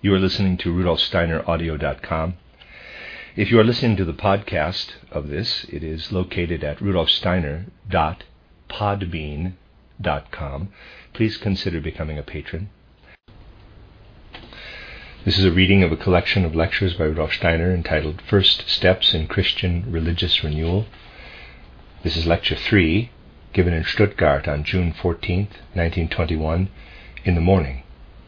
You are listening to RudolfSteinerAudio.com. If you are listening to the podcast of this, it is located at RudolfSteiner.podbean.com. Please consider becoming a patron. This is a reading of a collection of lectures by Rudolf Steiner entitled First Steps in Christian Religious Renewal. This is Lecture 3, given in Stuttgart on June 14th, 1921, in the morning.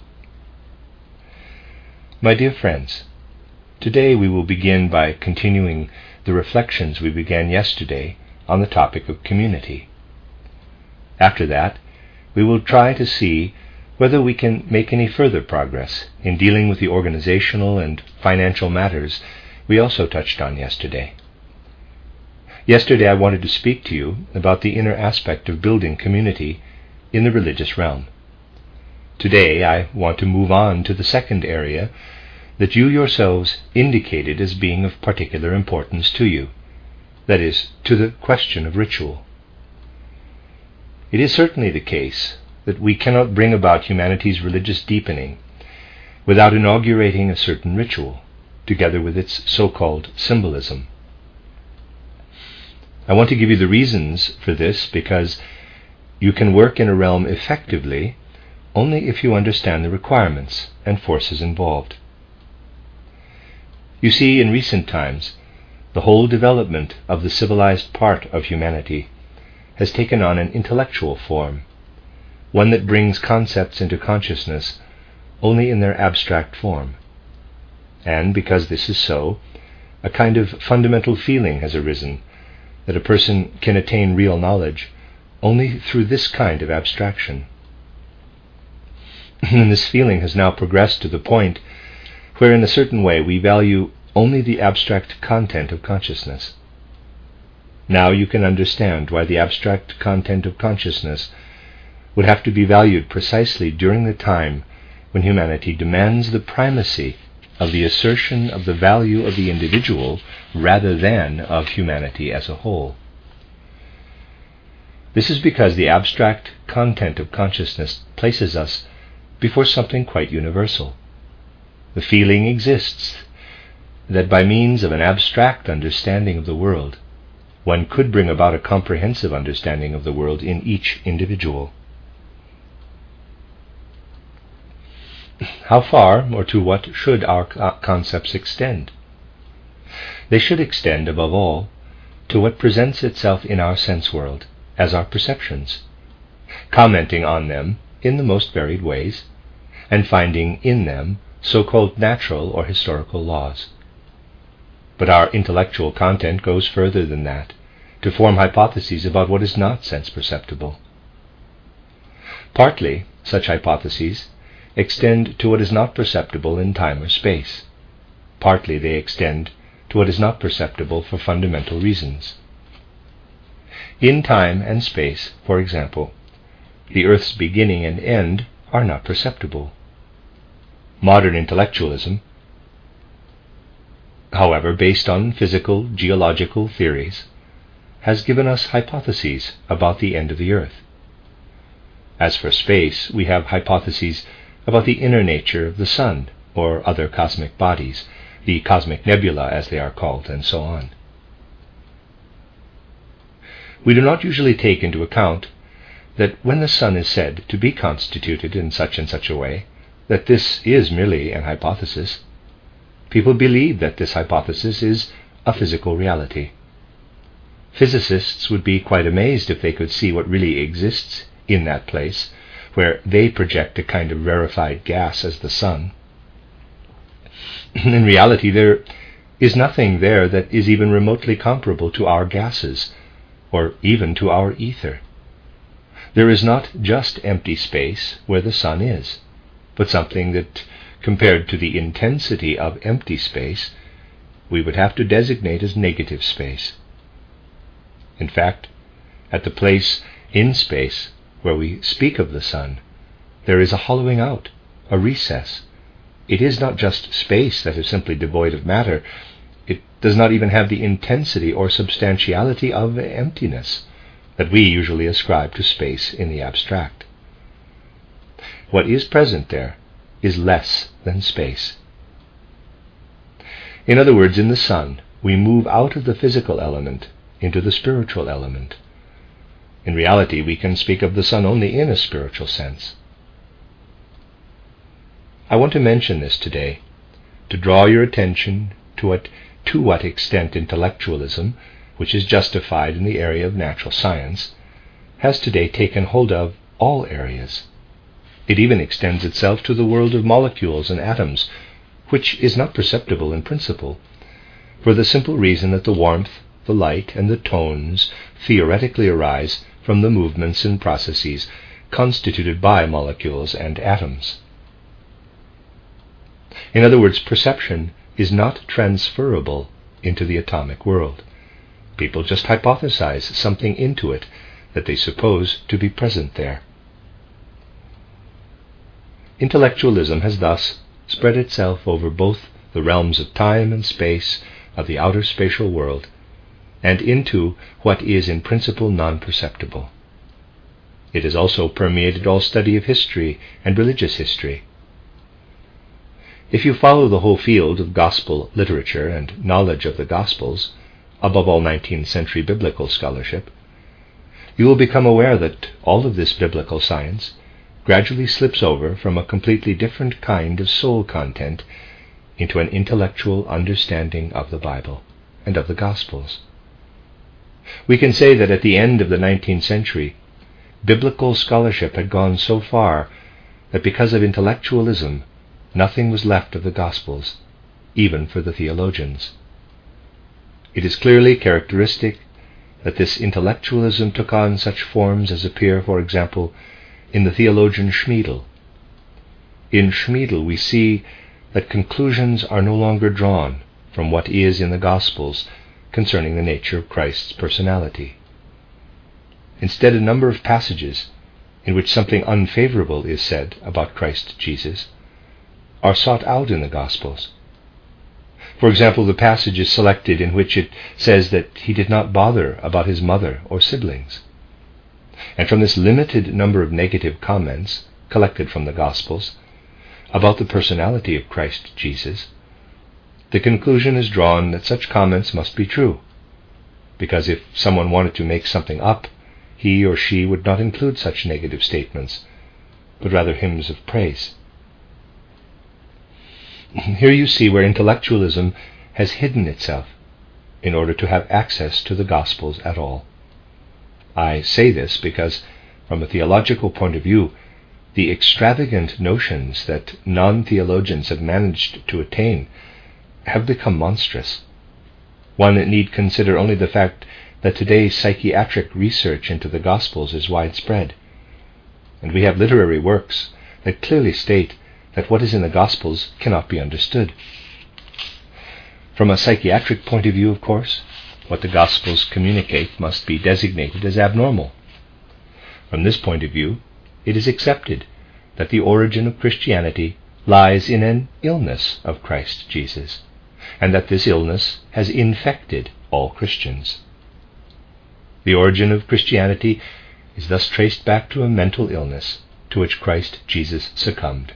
My dear friends, today we will begin by continuing the reflections we began yesterday on the topic of community. After that, we will try to see whether we can make any further progress in dealing with the organizational and financial matters we also touched on yesterday. Yesterday I wanted to speak to you about the inner aspect of building community in the religious realm. Today I want to move on to the second area that you yourselves indicated as being of particular importance to you, that is, to the question of ritual. It is certainly the case that we cannot bring about humanity's religious deepening without inaugurating a certain ritual, together with its so-called symbolism. I want to give you the reasons for this because you can work in a realm effectively only if you understand the requirements and forces involved. You see, in recent times, the whole development of the civilized part of humanity has taken on an intellectual form, one that brings concepts into consciousness only in their abstract form. And because this is so, a kind of fundamental feeling has arisen that a person can attain real knowledge only through this kind of abstraction. And this feeling has now progressed to the point where in a certain way we value only the abstract content of consciousness. Now you can understand why the abstract content of consciousness would have to be valued precisely during the time when humanity demands the primacy of the assertion of the value of the individual rather than of humanity as a whole. This is because the abstract content of consciousness places us before something quite universal. The feeling exists that by means of an abstract understanding of the world, one could bring about a comprehensive understanding of the world in each individual. How far or to what should our concepts extend? They should extend, above all, to what presents itself in our sense world as our perceptions, commenting on them in the most varied ways, and finding in them so-called natural or historical laws. But our intellectual content goes further than that, to form hypotheses about what is not sense-perceptible. Partly, such hypotheses extend to what is not perceptible in time or space. Partly they extend to what is not perceptible for fundamental reasons. In time and space, for example, the Earth's beginning and end are not perceptible. Modern intellectualism, however, based on physical, geological theories, has given us hypotheses about the end of the Earth. As for space, we have hypotheses about the inner nature of the Sun or other cosmic bodies, the cosmic nebula as they are called, and so on. We do not usually take into account that when the Sun is said to be constituted in such and such a way, that this is merely an hypothesis. People believe that this hypothesis is a physical reality. Physicists would be quite amazed if they could see what really exists in that place, where they project a kind of rarefied gas as the Sun. In reality, there is nothing there that is even remotely comparable to our gases, or even to our ether. There is not just empty space where the Sun is, but something that, compared to the intensity of empty space, we would have to designate as negative space. In fact, at the place in space where we speak of the Sun, there is a hollowing out, a recess. It is not just space that is simply devoid of matter. It does not even have the intensity or substantiality of emptiness that we usually ascribe to space in the abstract. What is present there is less than space. In other words, in the sun, we move out of the physical element into the spiritual element. In reality, we can speak of the sun only in a spiritual sense. I want to mention this today to draw your attention to what extent intellectualism, which is justified in the area of natural science, has today taken hold of all areas. It even extends itself to the world of molecules and atoms, which is not perceptible in principle, for the simple reason that the warmth, the light, and the tones theoretically arise from the movements and processes constituted by molecules and atoms. In other words, perception is not transferable into the atomic world. People just hypothesize something into it that they suppose to be present there. Intellectualism has thus spread itself over both the realms of time and space of the outer spatial world and into what is in principle non-perceptible. It has also permeated all study of history and religious history. If you follow the whole field of gospel literature and knowledge of the Gospels, above all 19th century biblical scholarship, you will become aware that all of this biblical science gradually slips over from a completely different kind of soul content into an intellectual understanding of the Bible and of the Gospels. We can say that at the end of the 19th century, biblical scholarship had gone so far that because of intellectualism, nothing was left of the Gospels, even for the theologians. It is clearly characteristic that this intellectualism took on such forms as appear, for example, in the theologian Schmiedel. In Schmiedel we see that conclusions are no longer drawn from what is in the Gospels concerning the nature of Christ's personality. Instead, a number of passages in which something unfavorable is said about Christ Jesus are sought out in the Gospels. For example, the passage is selected in which it says that he did not bother about his mother or siblings. And from this limited number of negative comments collected from the Gospels about the personality of Christ Jesus, the conclusion is drawn that such comments must be true, because if someone wanted to make something up, he or she would not include such negative statements, but rather hymns of praise. Here you see where intellectualism has hidden itself in order to have access to the Gospels at all. I say this because, from a theological point of view, the extravagant notions that non-theologians have managed to attain have become monstrous. One need consider only the fact that today psychiatric research into the Gospels is widespread, and we have literary works that clearly state that what is in the Gospels cannot be understood. From a psychiatric point of view, of course, what the Gospels communicate must be designated as abnormal. From this point of view, it is accepted that the origin of Christianity lies in an illness of Christ Jesus, and that this illness has infected all Christians. The origin of Christianity is thus traced back to a mental illness to which Christ Jesus succumbed.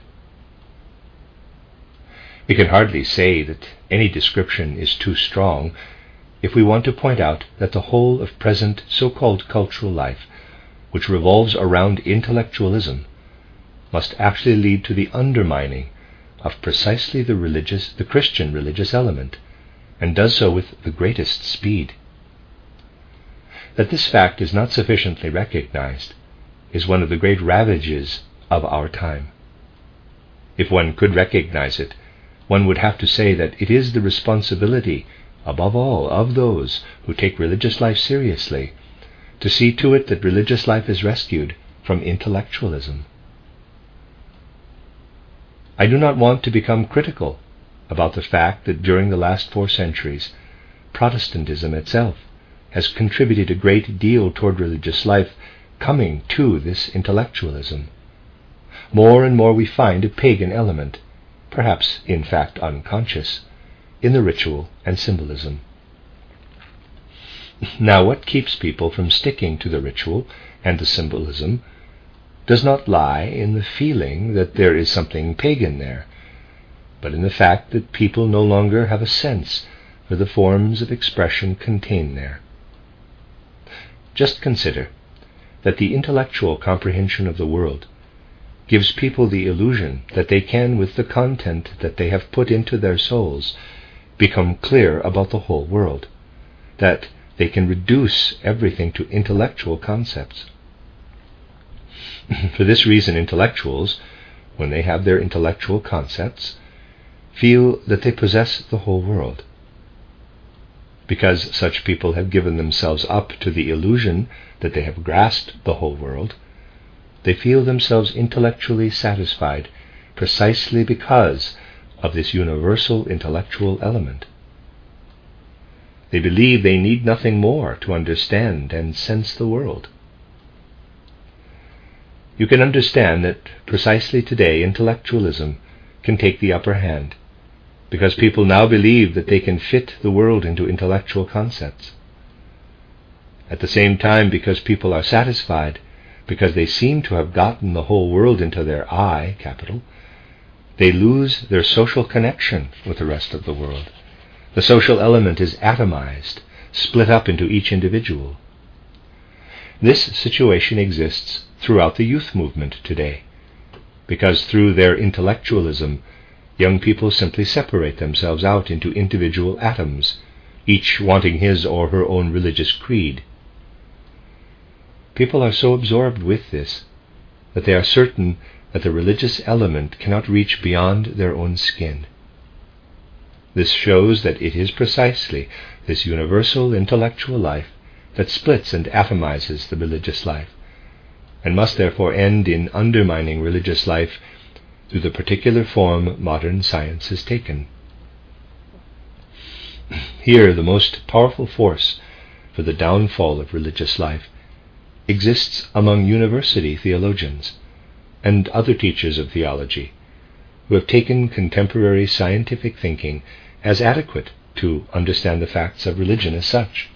We can hardly say that any description is too strong if we want to point out that the whole of present so-called cultural life, which revolves around intellectualism, must actually lead to the undermining of precisely the Christian religious element, and does so with the greatest speed. That this fact is not sufficiently recognized is one of the great ravages of our time. If one could recognize it, one would have to say that it is the responsibility, above all, of those who take religious life seriously, to see to it that religious life is rescued from intellectualism. I do not want to become critical about the fact that during the last 4 centuries, Protestantism itself has contributed a great deal toward religious life coming to this intellectualism. More and more we find a pagan element, perhaps in fact unconscious, in the ritual and symbolism. Now, what keeps people from sticking to the ritual and the symbolism does not lie in the feeling that there is something pagan there, but in the fact that people no longer have a sense for the forms of expression contained there. Just consider that the intellectual comprehension of the world gives people the illusion that they can, with the content that they have put into their souls, become clear about the whole world, that they can reduce everything to intellectual concepts. For this reason, intellectuals, when they have their intellectual concepts, feel that they possess the whole world. Because such people have given themselves up to the illusion that they have grasped the whole world, they feel themselves intellectually satisfied precisely because of this universal intellectual element. They believe they need nothing more to understand and sense the world. You can understand that precisely today intellectualism can take the upper hand, because people now believe that they can fit the world into intellectual concepts. At the same time, because people are satisfied, because they seem to have gotten the whole world into their I, capital, they lose their social connection with the rest of the world. The social element is atomized, split up into each individual. This situation exists throughout the youth movement today, because through their intellectualism, young people simply separate themselves out into individual atoms, each wanting his or her own religious creed. People are so absorbed with this that they are certain that the religious element cannot reach beyond their own skin. This shows that it is precisely this universal intellectual life that splits and atomizes the religious life, and must therefore end in undermining religious life through the particular form modern science has taken. Here, the most powerful force for the downfall of religious life exists among university theologians and other teachers of theology who have taken contemporary scientific thinking as adequate to understand the facts of religion as such.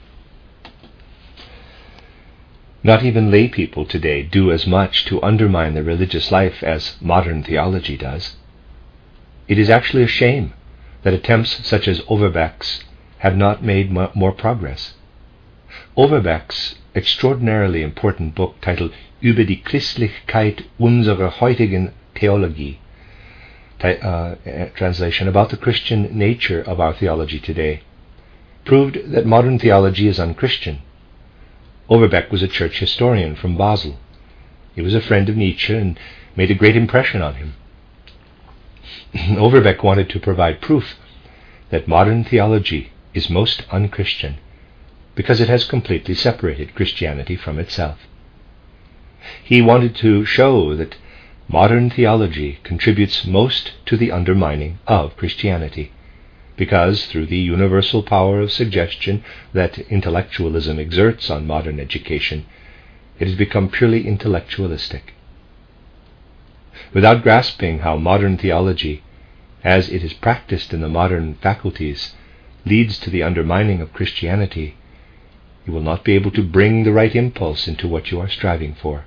Not even lay people today do as much to undermine the religious life as modern theology does. It is actually a shame that attempts such as Overbeck's have not made more progress. Overbeck's extraordinarily important book titled Über die Christlichkeit unserer heutigen Theologie, translation, about the Christian nature of our theology today, proved that modern theology is unchristian. Overbeck was a church historian from Basel. He was a friend of Nietzsche and made a great impression on him. Overbeck wanted to provide proof that modern theology is most unchristian because it has completely separated Christianity from itself. He wanted to show that modern theology contributes most to the undermining of Christianity, because through the universal power of suggestion that intellectualism exerts on modern education, it has become purely intellectualistic. Without grasping how modern theology, as it is practiced in the modern faculties, leads to the undermining of Christianity, you will not be able to bring the right impulse into what you are striving for.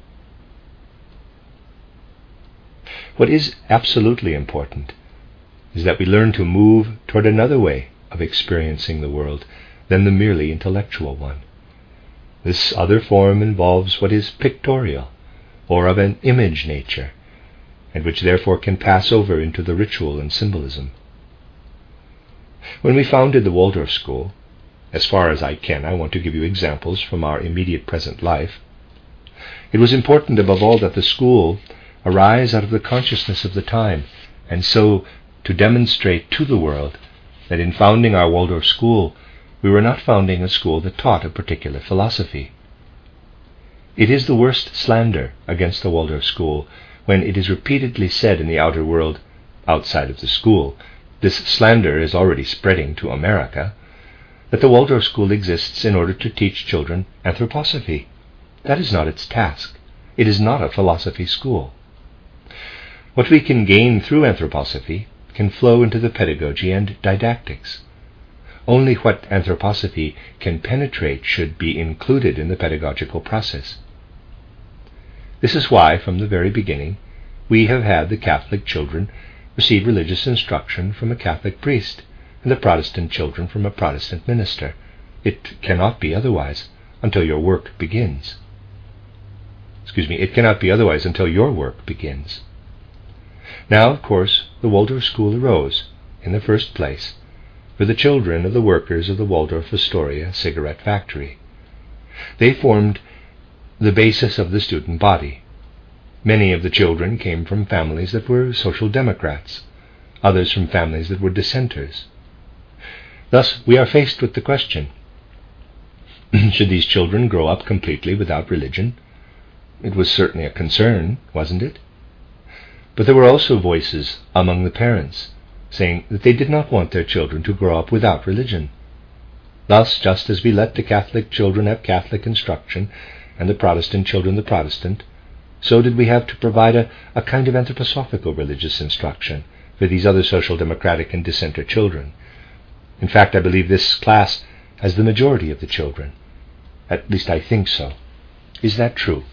What is absolutely important is that we learn to move toward another way of experiencing the world than the merely intellectual one. This other form involves what is pictorial, or of an image nature, and which therefore can pass over into the ritual and symbolism. When we founded the Waldorf School, as far as I want to give you examples from our immediate present life, it was important above all that the school arise out of the consciousness of the time, and so to demonstrate to the world that in founding our Waldorf School, we were not founding a school that taught a particular philosophy. It is the worst slander against the Waldorf School when it is repeatedly said in the outer world, outside of the school, this slander is already spreading to America, that the Waldorf School exists in order to teach children anthroposophy. That is not its task. It is not a philosophy school. What we can gain through anthroposophy can flow into the pedagogy and didactics. Only what anthroposophy can penetrate should be included in the pedagogical process. This is why, from the very beginning, we have had the Catholic children receive religious instruction from a Catholic priest, and the Protestant children from a Protestant minister. It cannot be otherwise until your work begins. It cannot be otherwise until your work begins. Now, of course, the Waldorf school arose, in the first place, for the children of the workers of the Waldorf Astoria cigarette factory. They formed the basis of the student body. Many of the children came from families that were social democrats, others from families that were dissenters. Thus, we are faced with the question, should these children grow up completely without religion? It was certainly a concern, wasn't it? But there were also voices among the parents saying that they did not want their children to grow up without religion. Thus, just as we let the Catholic children have Catholic instruction and the Protestant children the Protestant, so did we have to provide a kind of anthroposophical religious instruction for these other social democratic and dissenter children. In fact, I believe this class has the majority of the children. At least I think so. Is that true?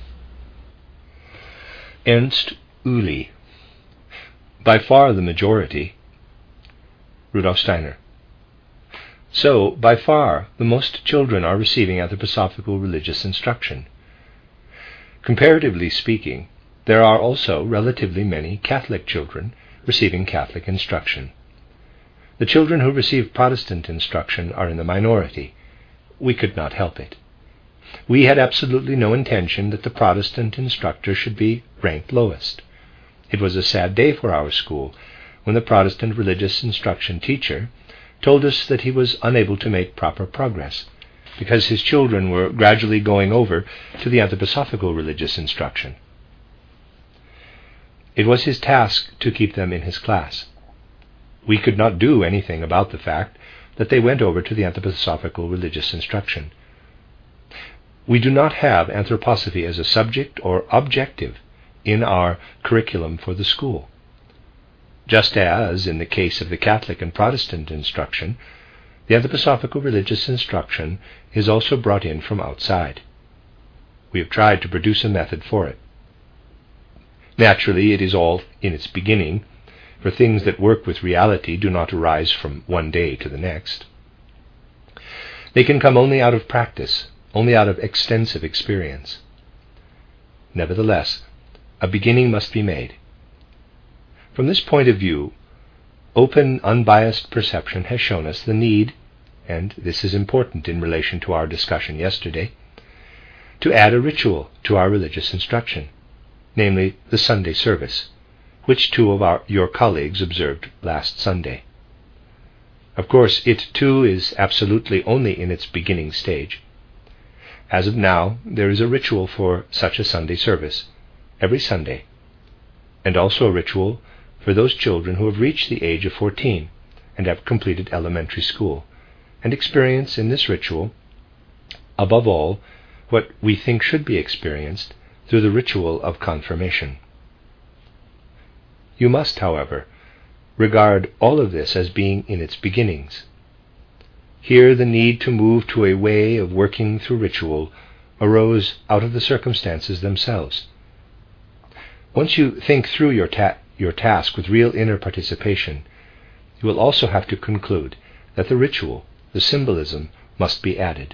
Ernst Uli. By far the majority. Rudolf Steiner. So, by far, the most children are receiving anthroposophical religious instruction. Comparatively speaking, there are also relatively many Catholic children receiving Catholic instruction. The children who receive Protestant instruction are in the minority. We could not help it. We had absolutely no intention that the Protestant instructor should be ranked lowest. It was a sad day for our school when the Protestant religious instruction teacher told us that he was unable to make proper progress because his children were gradually going over to the anthroposophical religious instruction. It was his task to keep them in his class. We could not do anything about the fact that they went over to the anthroposophical religious instruction. We do not have anthroposophy as a subject or objective in our curriculum for the school. Just as, in the case of the Catholic and Protestant instruction, the anthroposophical religious instruction is also brought in from outside. We have tried to produce a method for it. Naturally, it is all in its beginning, for things that work with reality do not arise from one day to the next. They can come only out of practice, only out of extensive experience. Nevertheless, a beginning must be made. From this point of view, open, unbiased perception has shown us the need, and this is important in relation to our discussion yesterday, to add a ritual to our religious instruction, namely the Sunday service, which two of your colleagues observed last Sunday. Of course, it too is absolutely only in its beginning stage. As of now, there is a ritual for such a Sunday service, every Sunday, and also a ritual for those children who have reached the age of 14 and have completed elementary school, and experience in this ritual, above all, what we think should be experienced through the ritual of confirmation. You must, however, regard all of this as being in its beginnings. Here the need to move to a way of working through ritual arose out of the circumstances themselves. Once you think through your task with real inner participation, you will also have to conclude that the ritual, the symbolism, must be added.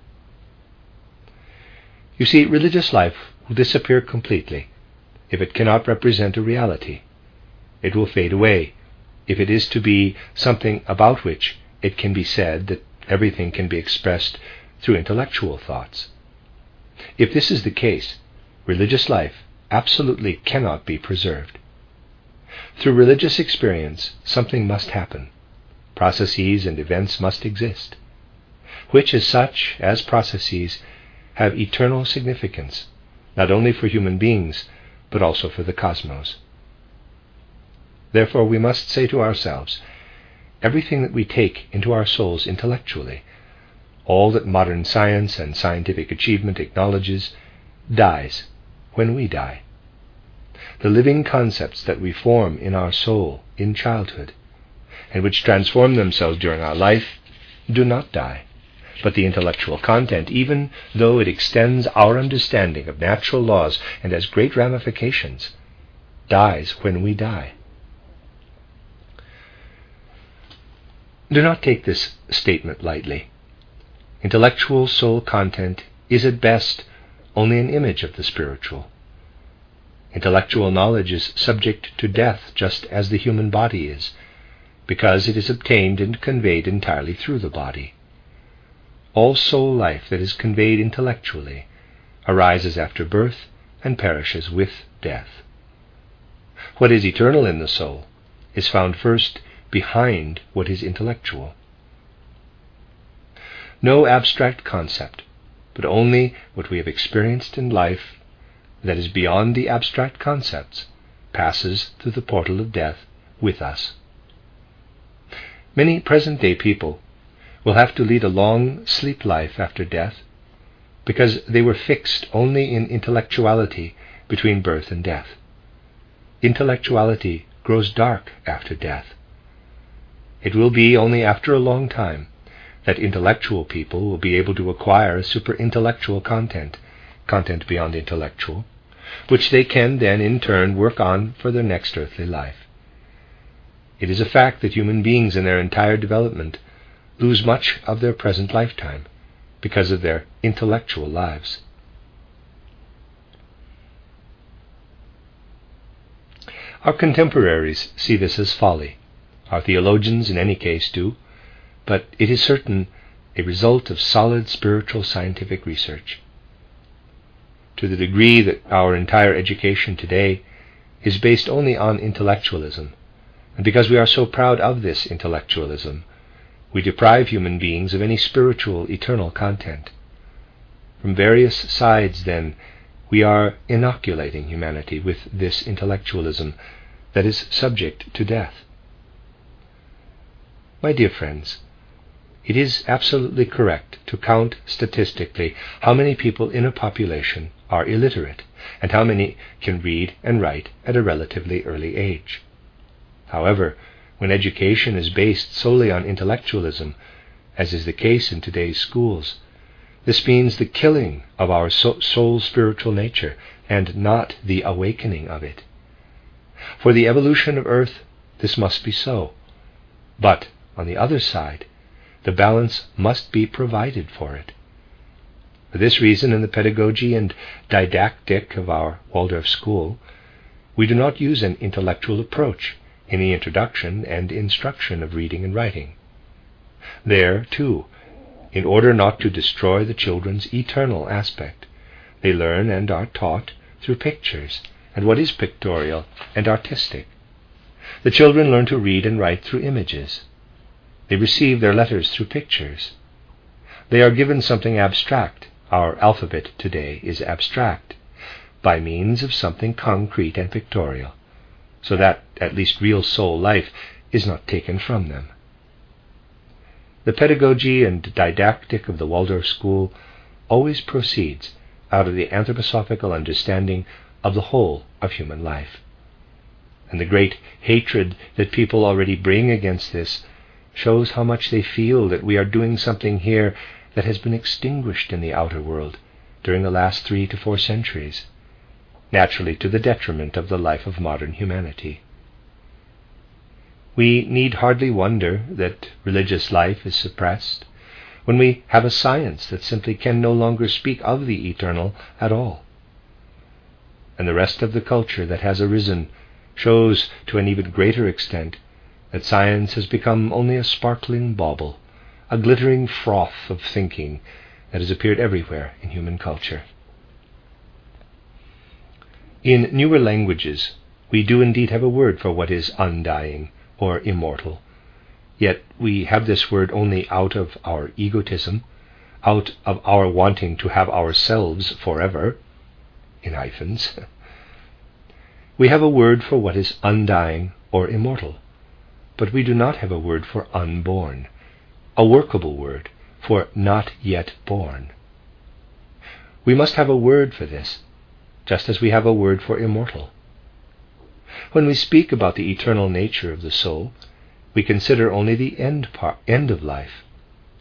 You see, religious life will disappear completely if it cannot represent a reality. It will fade away if it is to be something about which it can be said that everything can be expressed through intellectual thoughts. If this is the case, religious life absolutely cannot be preserved. Through religious experience, something must happen. Processes and events must exist, which as such, as processes, have eternal significance, not only for human beings, but also for the cosmos. Therefore we must say to ourselves, everything that we take into our souls intellectually, all that modern science and scientific achievement acknowledges, dies when we die. The living concepts that we form in our soul in childhood, and which transform themselves during our life, do not die, But the intellectual content, even though it extends our understanding of natural laws and has great ramifications, dies when we die. Do not take this statement lightly. Intellectual soul content is at best only an image of the spiritual. Intellectual knowledge is subject to death just as the human body is, because it is obtained and conveyed entirely through the body. All soul life that is conveyed intellectually arises after birth and perishes with death. What is eternal in the soul is found first behind what is intellectual. No abstract concept, but only what we have experienced in life that is beyond the abstract concepts, passes through the portal of death with us. Many present-day people will have to lead a long sleep life after death because they were fixed only in intellectuality between birth and death. Intellectuality grows dark after death. It will be only after a long time that intellectual people will be able to acquire a super-intellectual content beyond intellectual, which they can then in turn work on for their next earthly life. It is a fact that human beings in their entire development lose much of their present lifetime because of their intellectual lives. Our contemporaries see this as folly. Our theologians in any case do, but it is certain a result of solid spiritual scientific research. To the degree that our entire education today is based only on intellectualism, and because we are so proud of this intellectualism, we deprive human beings of any spiritual, eternal content. From various sides, then, we are inoculating humanity with this intellectualism that is subject to death. My dear friends, it is absolutely correct to count statistically how many people in a population are illiterate and how many can read and write at a relatively early age. However, when education is based solely on intellectualism, as is the case in today's schools, this means the killing of our soul's spiritual nature and not the awakening of it. For the evolution of Earth, this must be so. But, on the other side, the balance must be provided for it. For this reason, in the pedagogy and didactic of our Waldorf school, we do not use an intellectual approach in the introduction and instruction of reading and writing. There, too, in order not to destroy the children's eternal aspect, they learn and are taught through pictures and what is pictorial and artistic. The children learn to read and write through images. They receive their letters through pictures. They are given something abstract. Our alphabet today is abstract, by means of something concrete and pictorial, so that at least real soul life is not taken from them. The pedagogy and didactic of the Waldorf school always proceeds out of the anthroposophical understanding of the whole of human life. And the great hatred that people already bring against this shows how much they feel that we are doing something here that has been extinguished in the outer world during the last 3 to 4 centuries, naturally to the detriment of the life of modern humanity. We need hardly wonder that religious life is suppressed when we have a science that simply can no longer speak of the eternal at all. And the rest of the culture that has arisen shows to an even greater extent that science has become only a sparkling bauble, a glittering froth of thinking that has appeared everywhere in human culture. In newer languages, we do indeed have a word for what is undying or immortal, yet we have this word only out of our egotism, out of our wanting to have ourselves forever, in hyphens. We have a word for what is undying or immortal, but we do not have a word for unborn, a workable word for not yet born. We must have a word for this, just as we have a word for immortal. When we speak about the eternal nature of the soul, we consider only the end of life.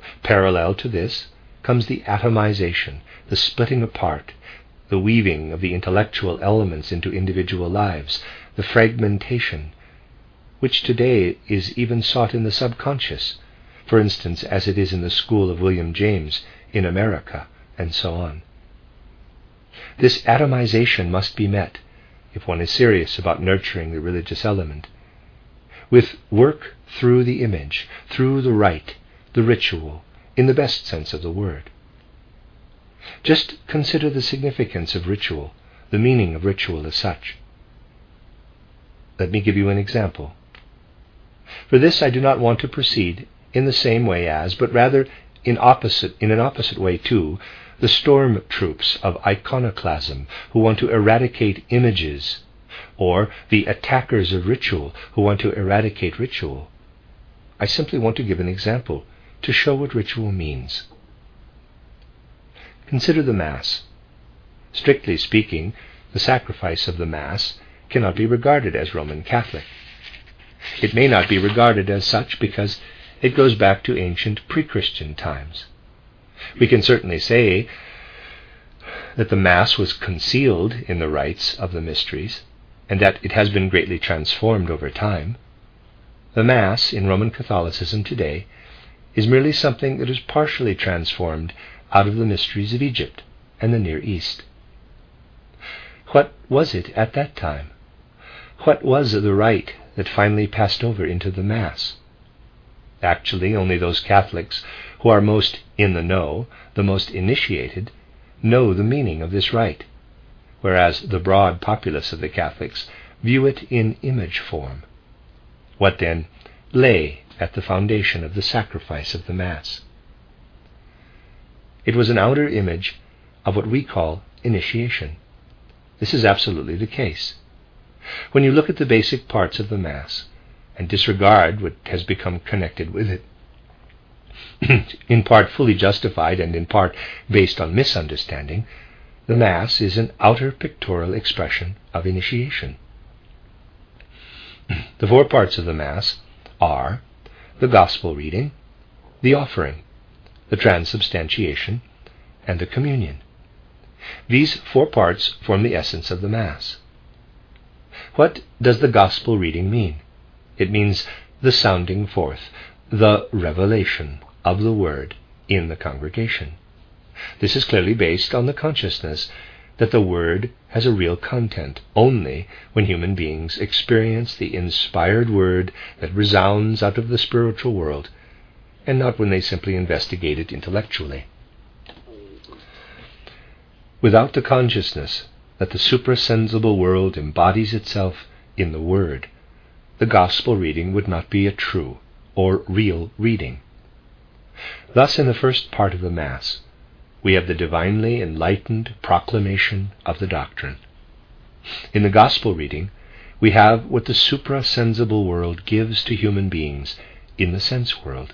Parallel to this comes the atomization, the splitting apart, the weaving of the intellectual elements into individual lives, the fragmentation, which today is even sought in the subconscious, for instance, as it is in the school of William James in America, and so on. This atomization must be met, if one is serious about nurturing the religious element, with work through the image, through the rite, the ritual, in the best sense of the word. Just consider the significance of ritual, the meaning of ritual as such. Let me give you an example. For this I do not want to proceed in the same way as, but rather in an opposite way to, the storm troops of iconoclasm who want to eradicate images, or the attackers of ritual who want to eradicate ritual. I simply want to give an example to show what ritual means. Consider the Mass. Strictly speaking, the sacrifice of the Mass cannot be regarded as Roman Catholic. It may not be regarded as such because it goes back to ancient pre-Christian times. We can certainly say that the Mass was concealed in the rites of the mysteries, and that it has been greatly transformed over time. The Mass in Roman Catholicism today is merely something that is partially transformed out of the mysteries of Egypt and the Near East. What was it at that time? What was the rite that finally passed over into the Mass? Actually, only those Catholics who are most in the know, the most initiated, know the meaning of this rite, whereas the broad populace of the Catholics view it in image form. What then lay at the foundation of the sacrifice of the Mass? It was an outer image of what we call initiation. This is absolutely the case. When you look at the basic parts of the Mass and disregard what has become connected with it, in part fully justified and in part based on misunderstanding, the Mass is an outer pictorial expression of initiation. The four parts of the Mass are the Gospel reading, the offering, the transubstantiation, and the communion. These four parts form the essence of the Mass. What does the Gospel reading mean? It means the sounding forth, the revelation of the Word in the congregation. This is clearly based on the consciousness that the Word has a real content only when human beings experience the inspired Word that resounds out of the spiritual world, and not when they simply investigate it intellectually. Without the consciousness that the suprasensible world embodies itself in the Word, the Gospel reading would not be a true or real reading. Thus, in the first part of the Mass, we have the divinely enlightened proclamation of the doctrine. In the Gospel reading, we have what the suprasensible world gives to human beings in the sense world.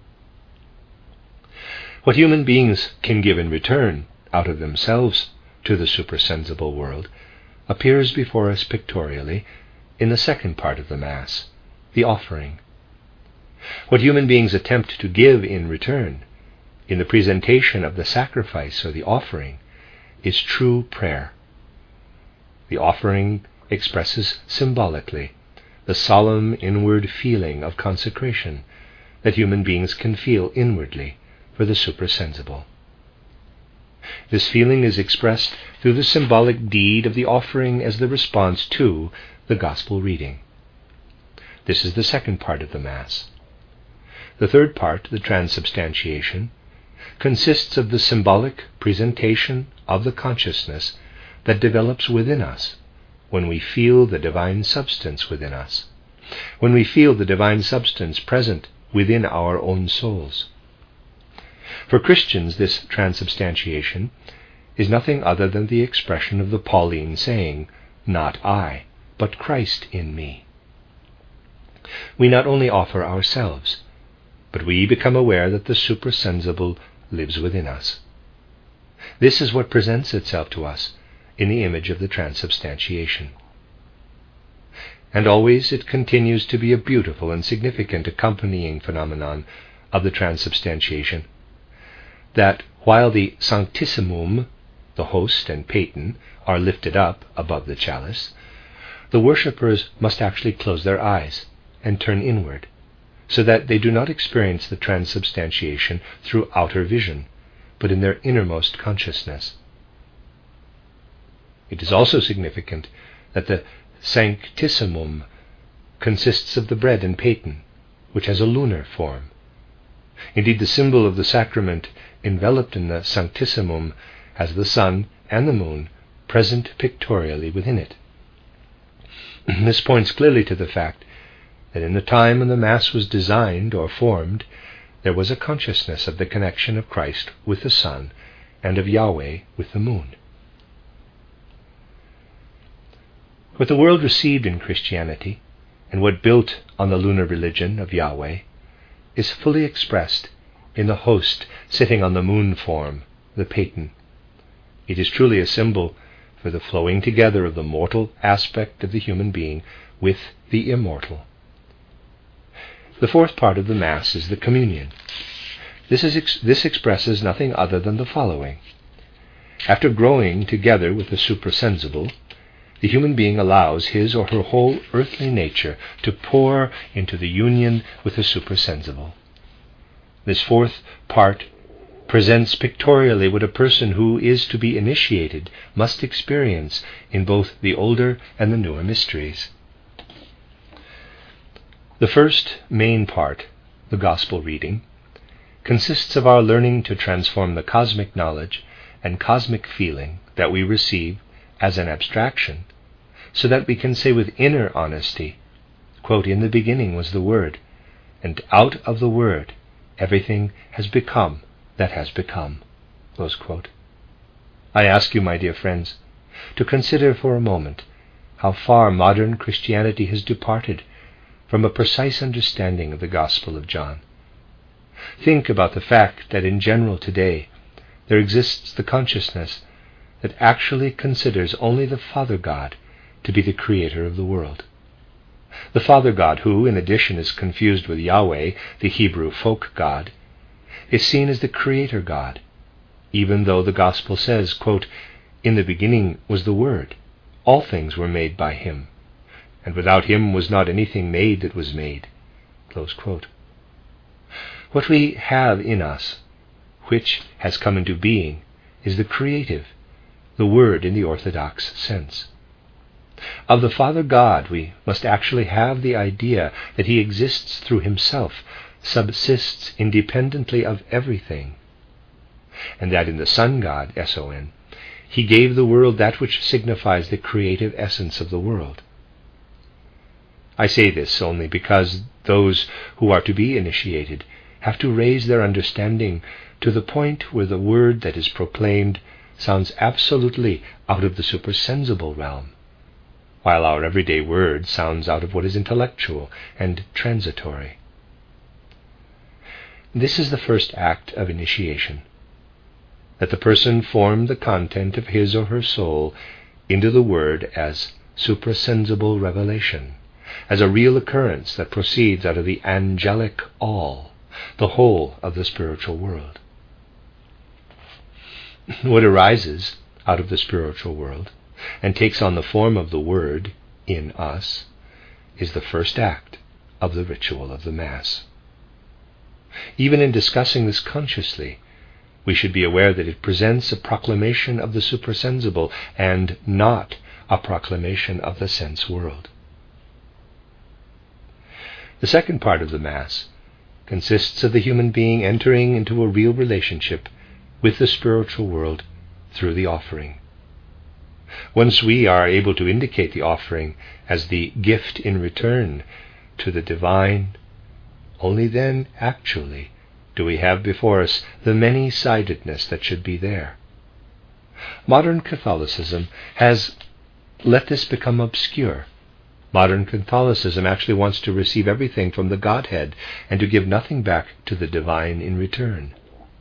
What human beings can give in return out of themselves to the suprasensible world appears before us pictorially in the second part of the Mass, the offering. What human beings attempt to give in return, in the presentation of the sacrifice or the offering, is true prayer. The offering expresses symbolically the solemn inward feeling of consecration that human beings can feel inwardly for the suprasensible. This feeling is expressed through the symbolic deed of the offering as the response to the Gospel reading. This is the second part of the Mass. The third part, the transubstantiation, consists of the symbolic presentation of the consciousness that develops within us when we feel the divine substance within us, when we feel the divine substance present within our own souls. For Christians, this transubstantiation is nothing other than the expression of the Pauline saying, "Not I, but Christ in me." We not only offer ourselves, but we become aware that the suprasensible lives within us. This is what presents itself to us in the image of the transubstantiation. And always it continues to be a beautiful and significant accompanying phenomenon of the transubstantiation, that while the sanctissimum, the host and paten, are lifted up above the chalice, the worshippers must actually close their eyes and turn inward, so that they do not experience the transubstantiation through outer vision, but in their innermost consciousness. It is also significant that the sanctissimum consists of the bread and paten, which has a lunar form. Indeed, the symbol of the sacrament enveloped in the sanctissimum has the sun and the moon present pictorially within it. This points clearly to the fact that in the time when the Mass was designed or formed, there was a consciousness of the connection of Christ with the sun and of Yahweh with the moon. What the world received in Christianity, and what built on the lunar religion of Yahweh, is fully expressed in the host sitting on the moon form, the paten. It is truly a symbol for the flowing together of the mortal aspect of the human being with the immortal. The fourth part of the Mass is the communion. This expresses nothing other than the following. After growing together with the suprasensible, the human being allows his or her whole earthly nature to pour into the union with the suprasensible. This fourth part presents pictorially what a person who is to be initiated must experience in both the older and the newer mysteries. The first main part, the Gospel reading, consists of our learning to transform the cosmic knowledge and cosmic feeling that we receive as an abstraction, so that we can say with inner honesty, quote, "In the beginning was the Word, and out of the Word everything has become that has become." Close quote. I ask you, my dear friends, to consider for a moment how far modern Christianity has departed from a precise understanding of the Gospel of John. Think about the fact that in general today there exists the consciousness that actually considers only the Father God to be the creator of the world. The Father God, who, in addition, is confused with Yahweh, the Hebrew folk God, is seen as the Creator God, even though the Gospel says, quote, "In the beginning was the Word. All things were made by Him, and without Him was not anything made that was made." Close quote. What we have in us, which has come into being, is the creative, the Word in the orthodox sense. Of the Father God, we must actually have the idea that He exists through Himself, subsists independently of everything, and that in the Son God, S-O-N, He gave the world that which signifies the creative essence of the world. I say this only because those who are to be initiated have to raise their understanding to the point where the word that is proclaimed sounds absolutely out of the supersensible realm, while our everyday word sounds out of what is intellectual and transitory. This is the first act of initiation, that the person form the content of his or her soul into the Word as suprasensible revelation, as a real occurrence that proceeds out of the angelic all, the whole of the spiritual world. What arises out of the spiritual world and takes on the form of the Word in us is the first act of the ritual of the Mass. Even in discussing this consciously, we should be aware that it presents a proclamation of the suprasensible and not a proclamation of the sense world. The second part of the Mass consists of the human being entering into a real relationship with the spiritual world through the offering. Once we are able to indicate the offering as the gift in return to the divine, only then, actually, do we have before us the many-sidedness that should be there. Modern Catholicism has let this become obscure. Modern Catholicism actually wants to receive everything from the Godhead and to give nothing back to the divine in return.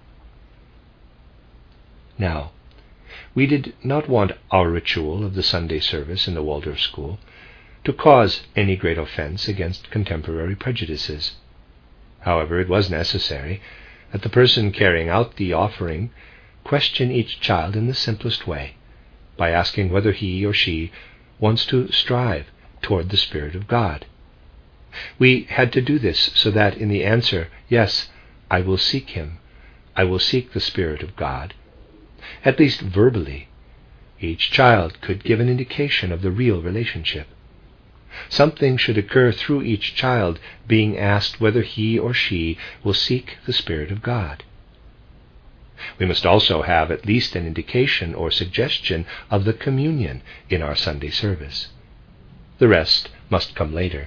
Now, we did not want our ritual of the Sunday service in the Waldorf School to cause any great offense against contemporary prejudices. However, it was necessary that the person carrying out the offering question each child in the simplest way, by asking whether he or she wants to strive toward the Spirit of God. We had to do this so that in the answer, "Yes, I will seek Him, I will seek the Spirit of God," at least verbally, each child could give an indication of the real relationship. Something should occur through each child being asked whether he or she will seek the Spirit of God. We must also have at least an indication or suggestion of the communion in our Sunday service. The rest must come later.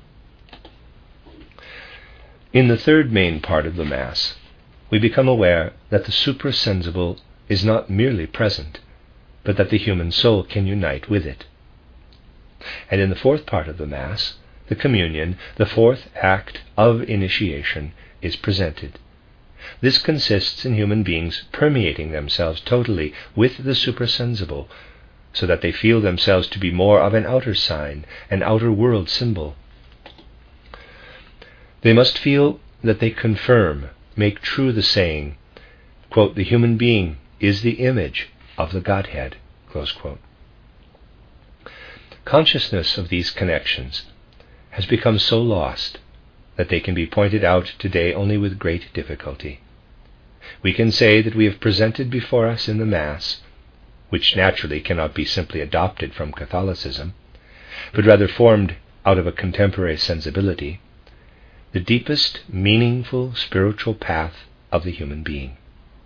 In the third main part of the Mass, we become aware that the suprasensible is not merely present, but that the human soul can unite with it. And in the fourth part of the Mass, the communion, the fourth act of initiation, is presented. This consists in human beings permeating themselves totally with the suprasensible, so that they feel themselves to be more of an outer sign, an outer world symbol. They must feel that they confirm, make true the saying, quote, "The human being is the image of the Godhead," close quote. Consciousness of these connections has become so lost that they can be pointed out today only with great difficulty. We can say that we have presented before us in the Mass, which naturally cannot be simply adopted from Catholicism, but rather formed out of a contemporary sensibility, the deepest, meaningful spiritual path of the human being.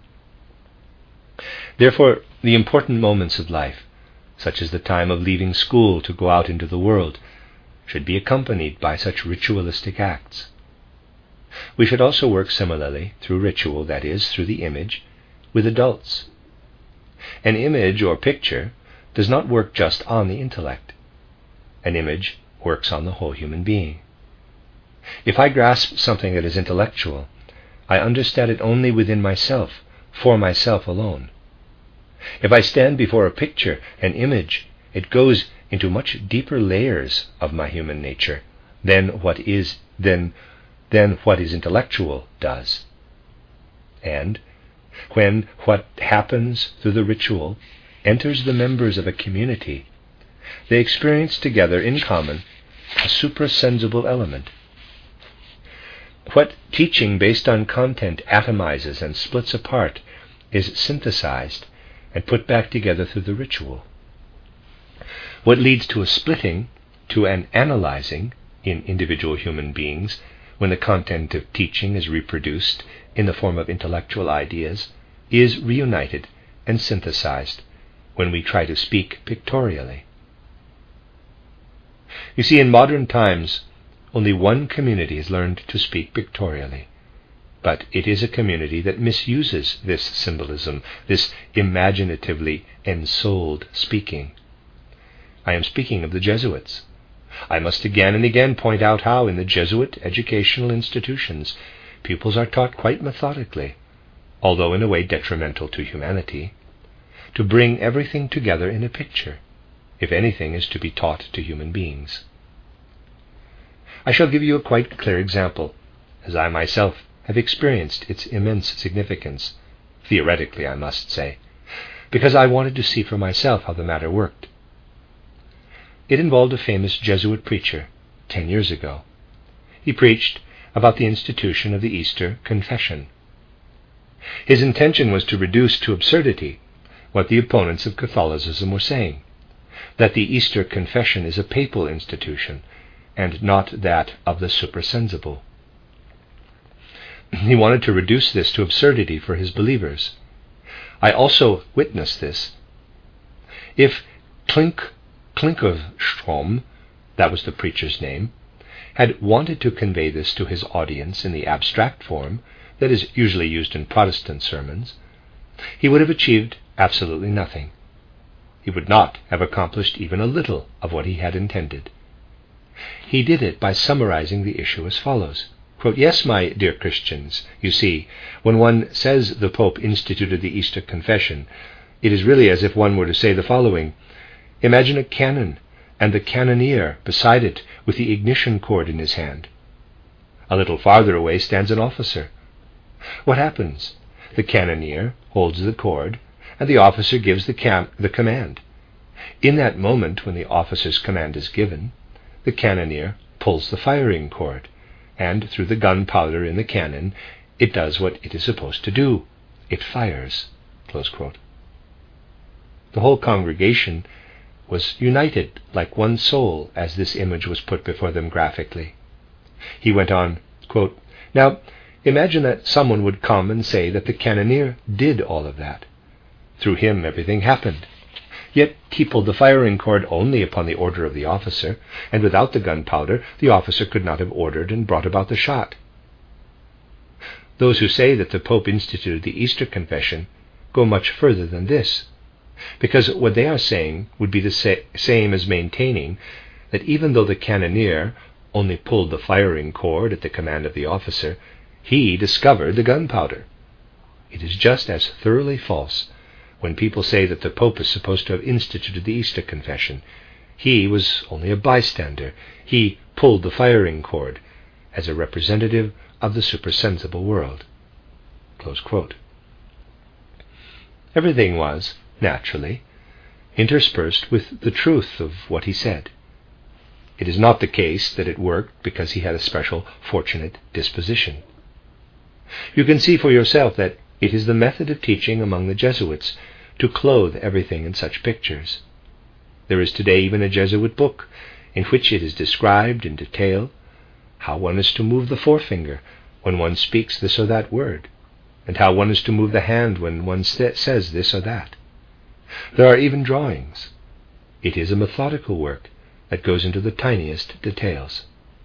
Therefore, the important moments of life, such as the time of leaving school to go out into the world, should be accompanied by such ritualistic acts. We should also work similarly through ritual, that is, through the image, with adults. An image or picture does not work just on the intellect. An image works on the whole human being. If I grasp something that is intellectual, I understand it only within myself, for myself alone. If I stand before a picture, an image, it goes into much deeper layers of my human nature than what is intellectual does. And when what happens through the ritual enters the members of a community, they experience together in common a suprasensible element. What teaching based on content atomizes and splits apart is synthesized and put back together through the ritual. What leads to a splitting, to an analyzing in individual human beings when the content of teaching is reproduced in the form of intellectual ideas, is reunited and synthesized when we try to speak pictorially. You see, in modern times, only one community has learned to speak pictorially, but it is a community that misuses this symbolism, this imaginatively ensouled speaking. I am speaking of the Jesuits. I must again and again point out how in the Jesuit educational institutions pupils are taught quite methodically, although in a way detrimental to humanity, to bring everything together in a picture, if anything is to be taught to human beings. I shall give you a quite clear example, as I myself have experienced its immense significance, theoretically I must say, because I wanted to see for myself how the matter worked. It involved a famous Jesuit preacher 10 years ago. He preached about the institution of the Easter Confession. His intention was to reduce to absurdity what the opponents of Catholicism were saying, that the Easter Confession is a papal institution and not that of the suprasensible. He wanted to reduce this to absurdity for his believers. I also witnessed this. If Klinkerstrom, that was the preacher's name, had wanted to convey this to his audience in the abstract form that is usually used in Protestant sermons, he would have achieved absolutely nothing. He would not have accomplished even a little of what he had intended. He did it by summarizing the issue as follows. Quote, "Yes, my dear Christians, you see, when one says the Pope instituted the Easter Confession, it is really as if one were to say the following. Imagine a cannon and the cannoneer beside it with the ignition cord in his hand. A little farther away stands an officer. What happens? The cannoneer holds the cord, and the officer gives the command. In that moment when the officer's command is given, the cannoneer pulls the firing cord, and through the gunpowder in the cannon, it does what it is supposed to do. It fires." Close quote. The whole congregation was united like one soul as this image was put before them graphically. He went on, quote, "Now, imagine that someone would come and say that the cannoneer did all of that. Through him everything happened. Yet he pulled the firing cord only upon the order of the officer, and without the gunpowder the officer could not have ordered and brought about the shot." Those who say that the Pope instituted the Easter Confession go much further than this, because what they are saying would be the same as maintaining that even though the cannoneer only pulled the firing cord at the command of the officer, he discovered the gunpowder. It is just as thoroughly false when people say that the Pope is supposed to have instituted the Easter Confession. He was only a bystander. He pulled the firing cord as a representative of the supersensible world. Close quote. Everything was, naturally, interspersed with the truth of what he said. It is not the case that it worked because he had a special fortunate disposition. You can see for yourself that it is the method of teaching among the Jesuits to clothe everything in such pictures. There is today even a Jesuit book in which it is described in detail how one is to move the forefinger when one speaks this or that word, and how one is to move the hand when one says this or that. There are even drawings. It is a methodical work that goes into the tiniest details.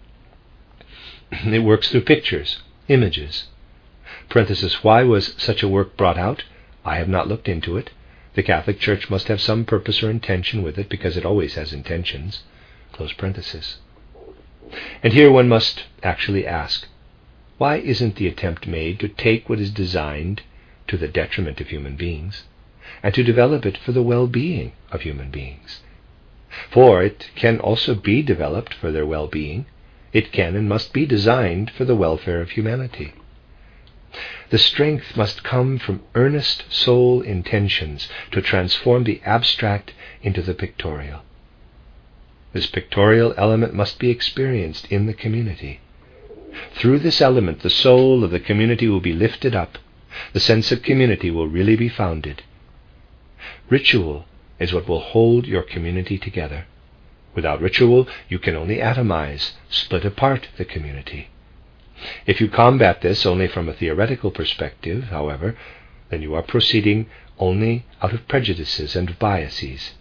It works through pictures, images. Parenthesis, why was such a work brought out? I have not looked into it. The Catholic Church must have some purpose or intention with it, because it always has intentions. Close parenthesis. And here one must actually ask, why isn't the attempt made to take what is designed to the detriment of human beings and to develop it for the well-being of human beings? For it can also be developed for their well-being. It can and must be designed for the welfare of humanity. The strength must come from earnest soul intentions to transform the abstract into the pictorial. This pictorial element must be experienced in the community. Through this element, the soul of the community will be lifted up. The sense of community will really be founded. Ritual is what will hold your community together. Without ritual, you can only atomize, split apart the community. If you combat this only from a theoretical perspective, however, then you are proceeding only out of prejudices and biases.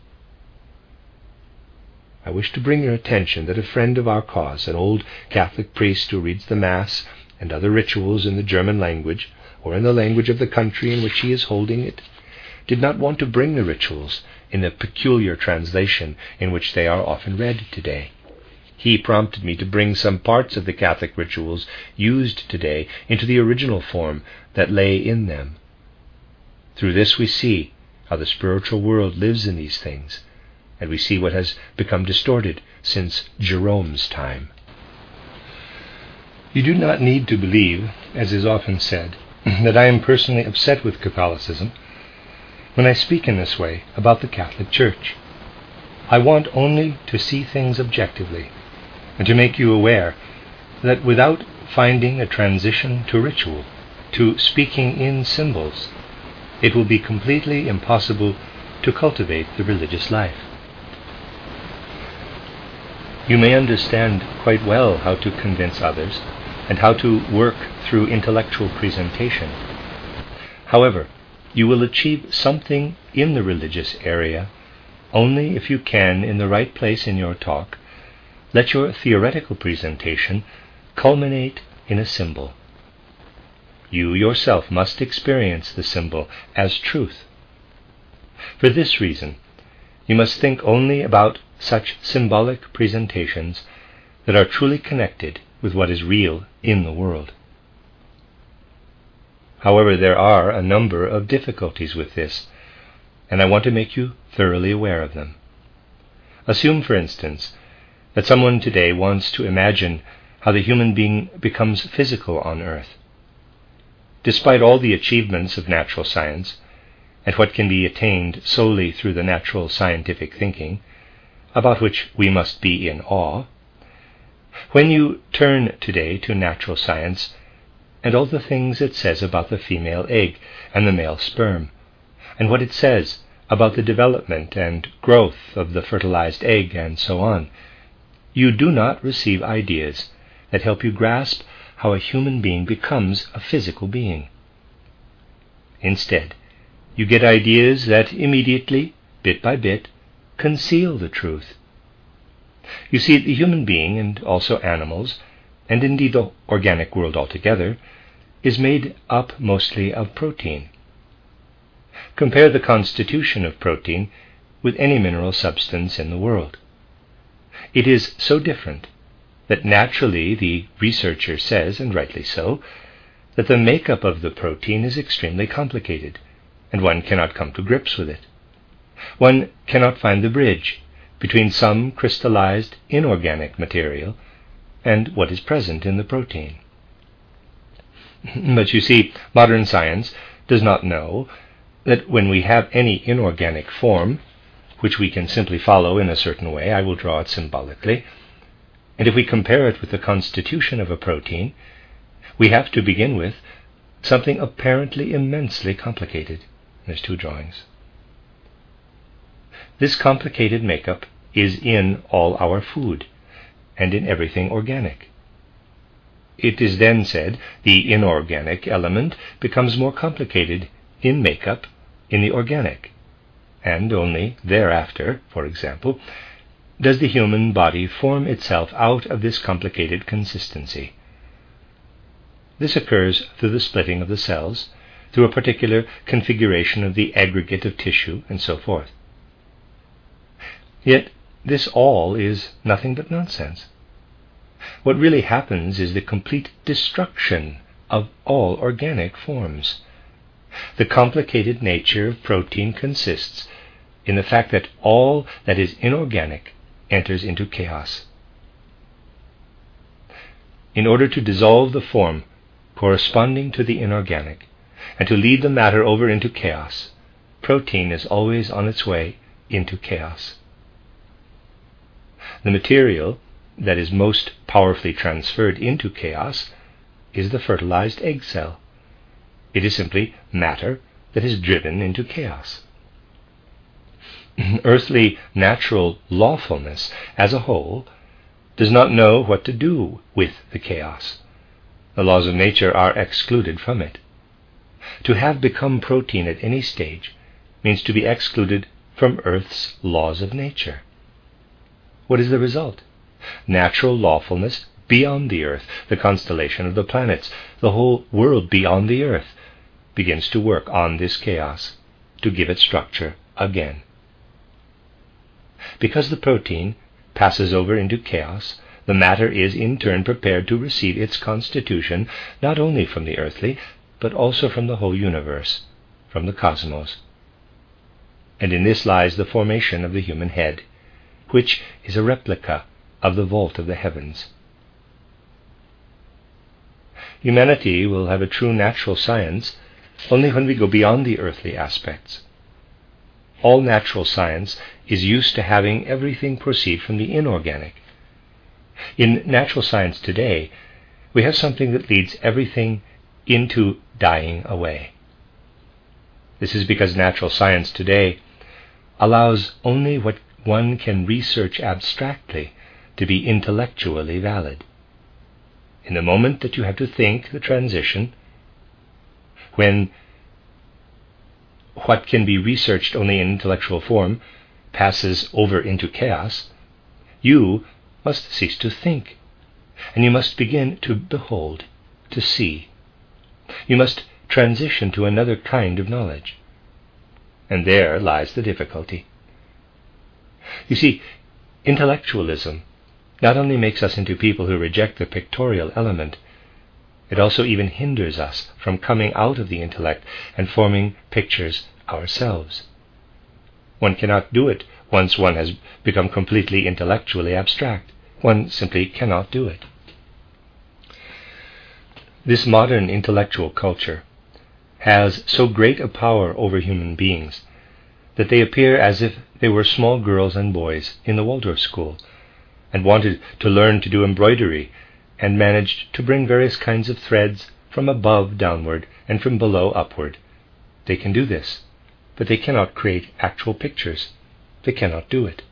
I wish to bring your attention that a friend of our cause, an old Catholic priest who reads the Mass and other rituals in the German language, or in the language of the country in which he is holding it, did not want to bring the rituals in the peculiar translation in which they are often read today. He prompted me to bring some parts of the Catholic rituals used today into the original form that lay in them. Through this we see how the spiritual world lives in these things, and we see what has become distorted since Jerome's time. You do not need to believe, as is often said, that I am personally upset with Catholicism when I speak in this way about the Catholic Church. I want only to see things objectively, and to make you aware that without finding a transition to ritual, to speaking in symbols, it will be completely impossible to cultivate the religious life. You may understand quite well how to convince others and how to work through intellectual presentation. However, you will achieve something in the religious area only if you can, in the right place in your talk, let your theoretical presentation culminate in a symbol. You yourself must experience the symbol as truth. For this reason, you must think only about such symbolic presentations that are truly connected with what is real in the world. However, there are a number of difficulties with this, and I want to make you thoroughly aware of them. Assume, for instance, that someone today wants to imagine how the human being becomes physical on earth. Despite all the achievements of natural science, and what can be attained solely through the natural scientific thinking, about which we must be in awe, when you turn today to natural science and all the things it says about the female egg and the male sperm, and what it says about the development and growth of the fertilized egg and so on, you do not receive ideas that help you grasp how a human being becomes a physical being. Instead, you get ideas that immediately, bit by bit, conceal the truth. You see, the human being, and also animals, and indeed the organic world altogether, is made up mostly of protein. Compare the constitution of protein with any mineral substance in the world. It is so different that naturally the researcher says, and rightly so, that the makeup of the protein is extremely complicated, and one cannot come to grips with it. One cannot find the bridge between some crystallized inorganic material and what is present in the protein. But you see, modern science does not know that when we have any inorganic form, which we can simply follow in a certain way, I will draw it symbolically, and if we compare it with the constitution of a protein, we have to begin with something apparently immensely complicated. There's two drawings. This complicated makeup is in all our food and in everything organic. It is then said the inorganic element becomes more complicated in makeup in the organic, and only thereafter, for example, does the human body form itself out of this complicated consistency. This occurs through the splitting of the cells, through a particular configuration of the aggregate of tissue, and so forth. Yet this all is nothing but nonsense. What really happens is the complete destruction of all organic forms. The complicated nature of protein consists in the fact that all that is inorganic enters into chaos. In order to dissolve the form corresponding to the inorganic, and to lead the matter over into chaos, protein is always on its way into chaos. The material that is most powerfully transferred into chaos is the fertilized egg cell. It is simply matter that is driven into chaos. Earthly natural lawfulness as a whole does not know what to do with the chaos. The laws of nature are excluded from it. To have become protein at any stage means to be excluded from Earth's laws of nature. What is the result? Natural lawfulness beyond the Earth, the constellation of the planets, the whole world beyond the Earth, begins to work on this chaos, to give it structure again. Because the protein passes over into chaos, the matter is in turn prepared to receive its constitution not only from the earthly, but also from the whole universe, from the cosmos. And in this lies the formation of the human head, which is a replica of the vault of the heavens. Humanity will have a true natural science only when we go beyond the earthly aspects. All natural science is used to having everything proceed from the inorganic. In natural science today, we have something that leads everything into dying away. This is because natural science today allows only what one can research abstractly to be intellectually valid. In the moment that you have to think the transition, when what can be researched only in intellectual form passes over into chaos, you must cease to think, and you must begin to behold, to see. You must transition to another kind of knowledge. And there lies the difficulty. You see, intellectualism not only makes us into people who reject the pictorial element, it also even hinders us from coming out of the intellect and forming pictures ourselves. One cannot do it once one has become completely intellectually abstract. One simply cannot do it. This modern intellectual culture has so great a power over human beings that they appear as if they were small girls and boys in the Waldorf school and wanted to learn to do embroidery and managed to bring various kinds of threads from above downward and from below upward. They can do this, but they cannot create actual pictures. They cannot do it.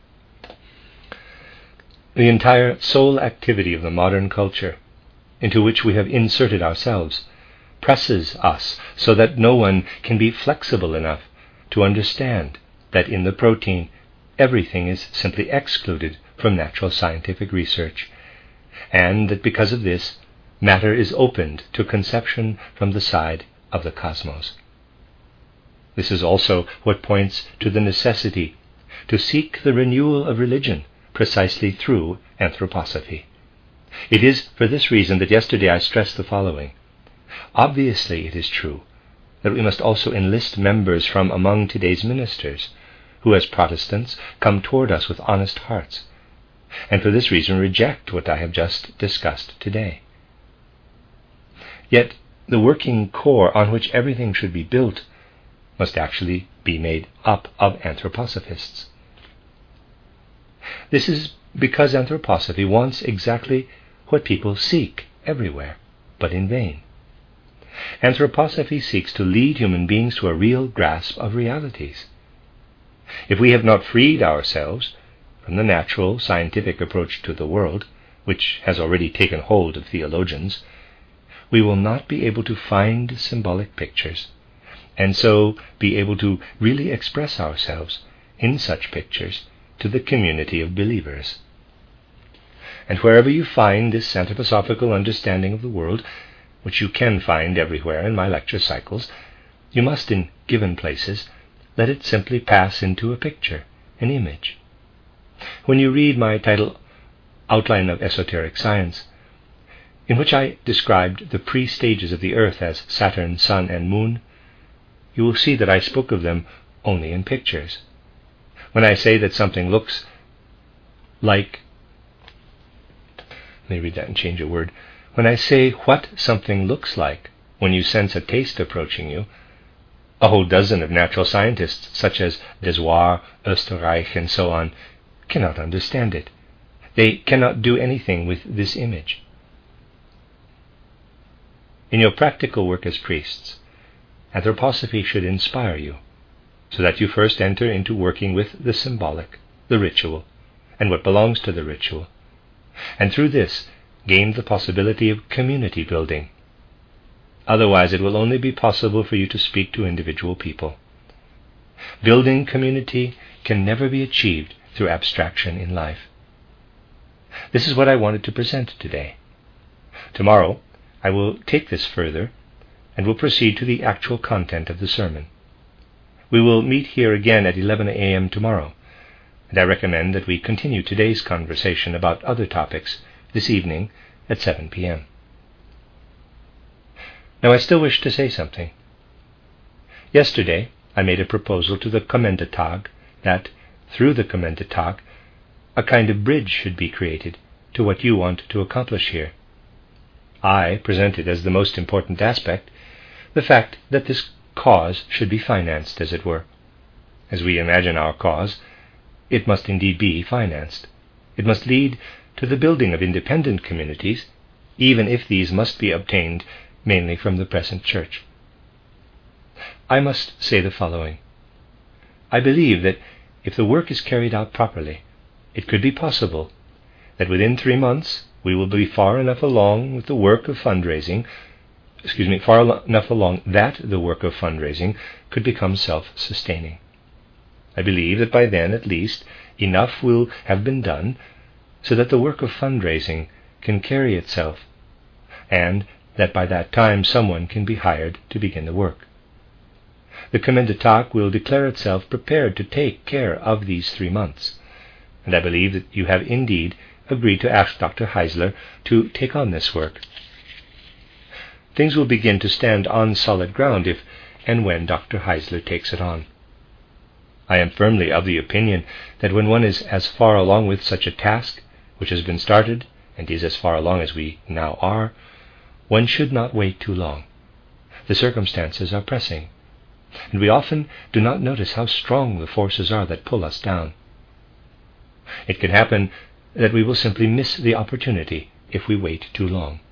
The entire soul activity of the modern culture, into which we have inserted ourselves, presses us so that no one can be flexible enough to understand that in the protein everything is simply excluded from natural scientific research, and that because of this, matter is opened to conception from the side of the cosmos. This is also what points to the necessity to seek the renewal of religion precisely through anthroposophy. It is for this reason that yesterday I stressed the following. Obviously, it is true that we must also enlist members from among today's ministers, who as Protestants come toward us with honest hearts, and for this reason reject what I have just discussed today. Yet the working core on which everything should be built must actually be made up of anthroposophists. This is because anthroposophy wants exactly what people seek everywhere, but in vain. Anthroposophy seeks to lead human beings to a real grasp of realities. If we have not freed ourselves from the natural scientific approach to the world, which has already taken hold of theologians, we will not be able to find symbolic pictures, and so be able to really express ourselves in such pictures to the community of believers. And wherever you find this anthroposophical understanding of the world, which you can find everywhere in my lecture cycles, you must, in given places, let it simply pass into a picture, an image. When you read my title, Outline of Esoteric Science, in which I described the pre-stages of the earth as Saturn, Sun, and Moon, you will see that I spoke of them only in pictures. When I say that something looks like... Let me read that and change a word. When I say what something looks like when you sense a taste approaching you, a whole dozen of natural scientists, such as Dessoir, Österreich, and so on, cannot understand it. They cannot do anything with this image. In your practical work as priests, anthroposophy should inspire you, so that you first enter into working with the symbolic, the ritual, and what belongs to the ritual, and through this gain the possibility of community building. Otherwise it will only be possible for you to speak to individual people. Building community can never be achieved through abstraction in life. This is what I wanted to present today. Tomorrow I will take this further and will proceed to the actual content of the sermon. We will meet here again at 11 a.m. tomorrow, and I recommend that we continue today's conversation about other topics this evening at 7 p.m. Now I still wish to say something. Yesterday I made a proposal to the Kommentatag that, through the Kommentatag, a kind of bridge should be created to what you want to accomplish here. I presented as the most important aspect the fact that this cause should be financed, as it were. As we imagine our cause, it must indeed be financed. It must lead to the building of independent communities, even if these must be obtained mainly from the present church. I must say the following. I believe that if the work is carried out properly, it could be possible that within 3 months we will be far enough along with the work of fundraising, far enough along that the work of fundraising could become self-sustaining. I believe that by then, at least, enough will have been done so that the work of fundraising can carry itself, and that by that time someone can be hired to begin the work. The Kommentatag will declare itself prepared to take care of these 3 months, and I believe that you have indeed agreed to ask Dr. Heisler to take on this work. Things will begin to stand on solid ground if and when Dr. Heisler takes it on. I am firmly of the opinion that when one is as far along with such a task, which has been started, and is as far along as we now are, one should not wait too long. The circumstances are pressing, and we often do not notice how strong the forces are that pull us down. It can happen that we will simply miss the opportunity if we wait too long.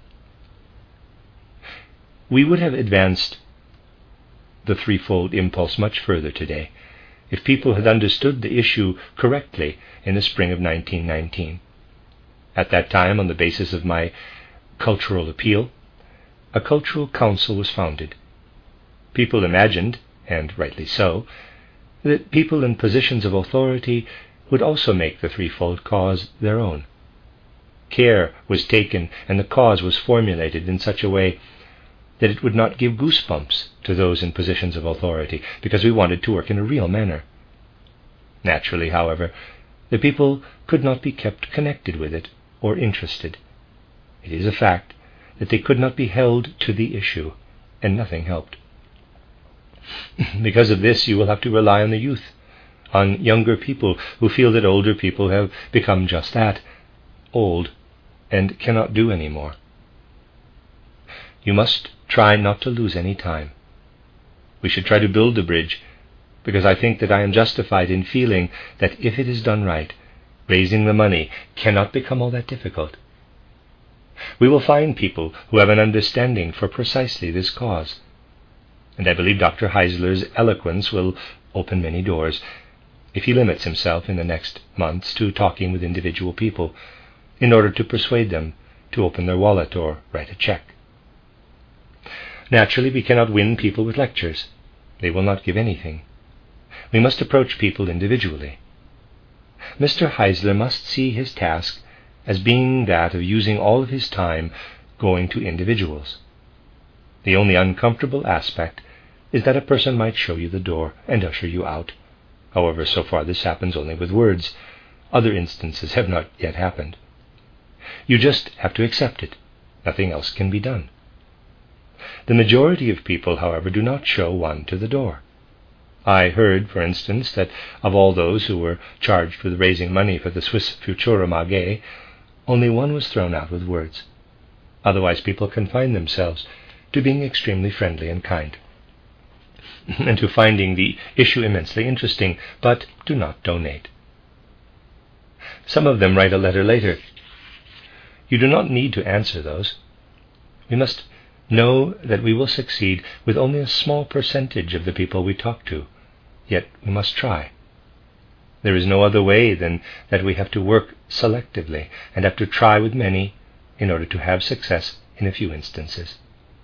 We would have advanced the threefold impulse much further today if people had understood the issue correctly in the spring of 1919. At that time, on the basis of my cultural appeal, a cultural council was founded. People imagined, and rightly so, that people in positions of authority would also make the threefold cause their own. Care was taken, and the cause was formulated in such a way that it would not give goosebumps to those in positions of authority, because we wanted to work in a real manner. Naturally, however, the people could not be kept connected with it or interested. It is a fact that they could not be held to the issue, and nothing helped. Because of this, you will have to rely on the youth, on younger people who feel that older people have become just that, old, and cannot do any more. You must try not to lose any time. We should try to build the bridge, because I think that I am justified in feeling that if it is done right, raising the money cannot become all that difficult. We will find people who have an understanding for precisely this cause, and I believe Dr. Heisler's eloquence will open many doors, if he limits himself in the next months to talking with individual people, in order to persuade them to open their wallet or write a check. Naturally, we cannot win people with lectures. They will not give anything. We must approach people individually. Mr. Heisler must see his task as being that of using all of his time going to individuals. The only uncomfortable aspect is that a person might show you the door and usher you out. However, so far this happens only with words. Other instances have not yet happened. You just have to accept it. Nothing else can be done. The majority of people, however, do not show one to the door. I heard, for instance, that of all those who were charged with raising money for the Swiss Futurum AG, only one was thrown out with words. Otherwise, people confine themselves to being extremely friendly and kind, and to finding the issue immensely interesting, but do not donate. Some of them write a letter later. You do not need to answer those. We must know that we will succeed with only a small percentage of the people we talk to, yet we must try. There is no other way than that we have to work selectively and have to try with many in order to have success in a few instances.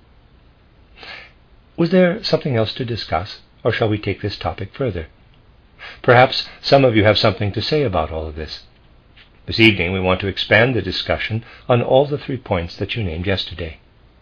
Was there something else to discuss, or shall we take this topic further? Perhaps some of you have something to say about all of this. This evening we want to expand the discussion on all the 3 points that you named yesterday.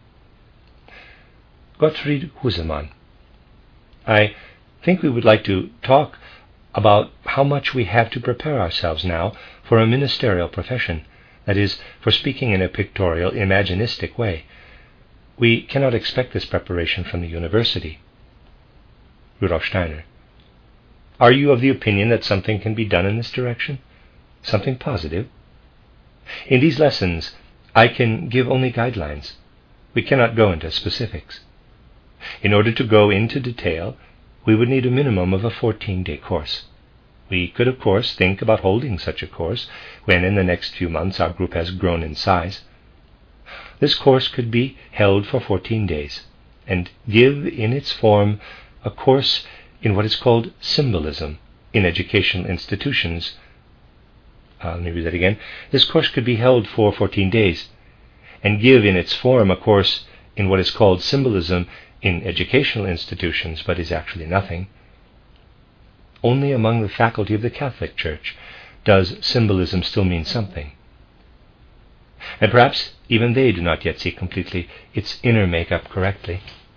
Gottfried Husemann. I think we would like to talk about how much we have to prepare ourselves now for a ministerial profession, that is, for speaking in a pictorial, imaginistic way. We cannot expect this preparation from the university. Rudolf Steiner. Are you of the opinion that something can be done in this direction? Something positive? In these lessons, I can give only guidelines. We cannot go into specifics. In order to go into detail, we would need a minimum of a 14-day course. We could, of course, think about holding such a course when in the next few months our group has grown in size. This course could be held for 14 days and give in its form a course in what is called symbolism in educational institutions. Let me read that again. This course could be held for 14 days and give in its form a course in what is called symbolism in educational institutions, but is actually nothing. Only among the faculty of the Catholic Church does symbolism still mean something. And perhaps even they do not yet see completely its inner makeup correctly.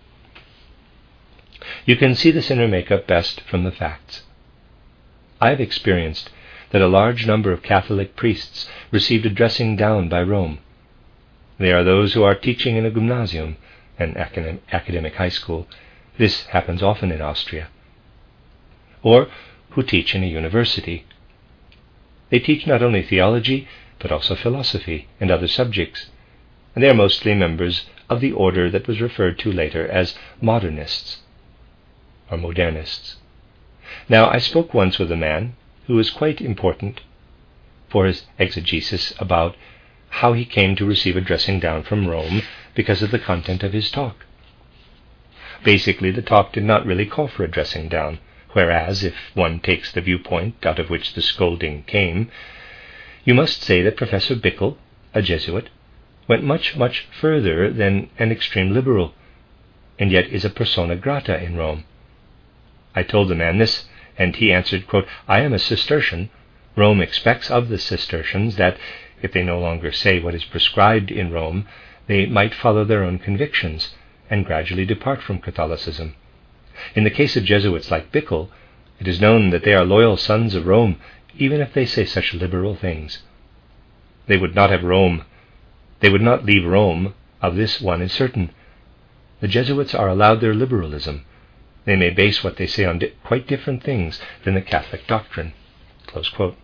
You can see this inner makeup best from the facts. I have experienced that a large number of Catholic priests received a dressing down by Rome. They are those who are teaching in a gymnasium, an academic high school. This happens often in Austria. Or who teach in a university. They teach not only theology, but also philosophy and other subjects. and they are mostly members of the order that was referred to later as modernists or modernists. Now, I spoke once with a man who was quite important for his exegesis about how he came to receive a dressing down from Rome because of the content of his talk. Basically, the talk did not really call for a dressing down, whereas, if one takes the viewpoint out of which the scolding came, you must say that Professor Bickle, a Jesuit, went much, much further than an extreme liberal, and yet is a persona grata in Rome. I told the man this, and he answered, quote, "I am a Cistercian. Rome expects of the Cistercians that, if they no longer say what is prescribed in Rome, they might follow their own convictions and gradually depart from Catholicism. In the case of Jesuits like Bickle, it is known that they are loyal sons of Rome, even if they say such liberal things. They would not leave Rome, of this one is certain. The Jesuits are allowed their liberalism. They may base what they say on quite different things than the Catholic doctrine." Close quote.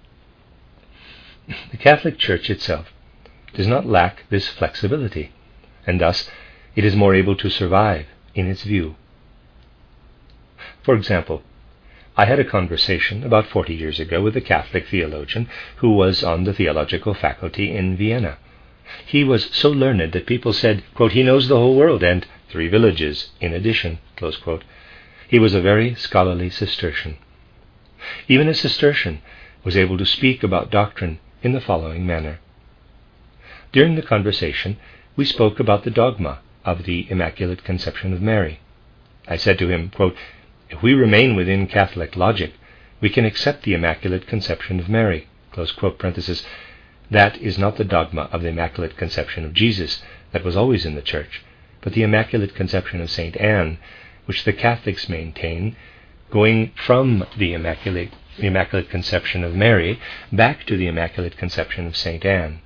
The Catholic Church itself does not lack this flexibility, and thus it is more able to survive in its view. For example, I had a conversation about 40 years ago with a Catholic theologian who was on the theological faculty in Vienna. He was so learned that people said, quote, "He knows the whole world and 3 villages in addition." Close quote. He was a very scholarly Cistercian. Even a Cistercian was able to speak about doctrine in the following manner. During the conversation, we spoke about the dogma of the Immaculate Conception of Mary. I said to him, quote, "If we remain within Catholic logic, we can accept the Immaculate Conception of Mary." Close quote, parenthesis. That is not the dogma of the Immaculate Conception of Jesus that was always in the Church, but the Immaculate Conception of St. Anne, which the Catholics maintain, going from the Immaculate Conception of Mary back to the Immaculate Conception of St. Anne.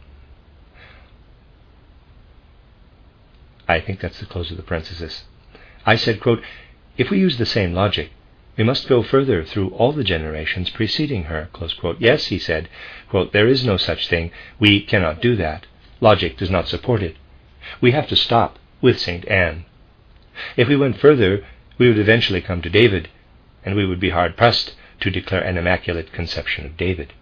I think that's the close of the parenthesis. I said, quote, "If we use the same logic, we must go further through all the generations preceding her." Close quote. "Yes," he said, quote, "there is no such thing. We cannot do that. Logic does not support it. We have to stop with St. Anne. If we went further, we would eventually come to David, and we would be hard-pressed to declare an Immaculate Conception of David."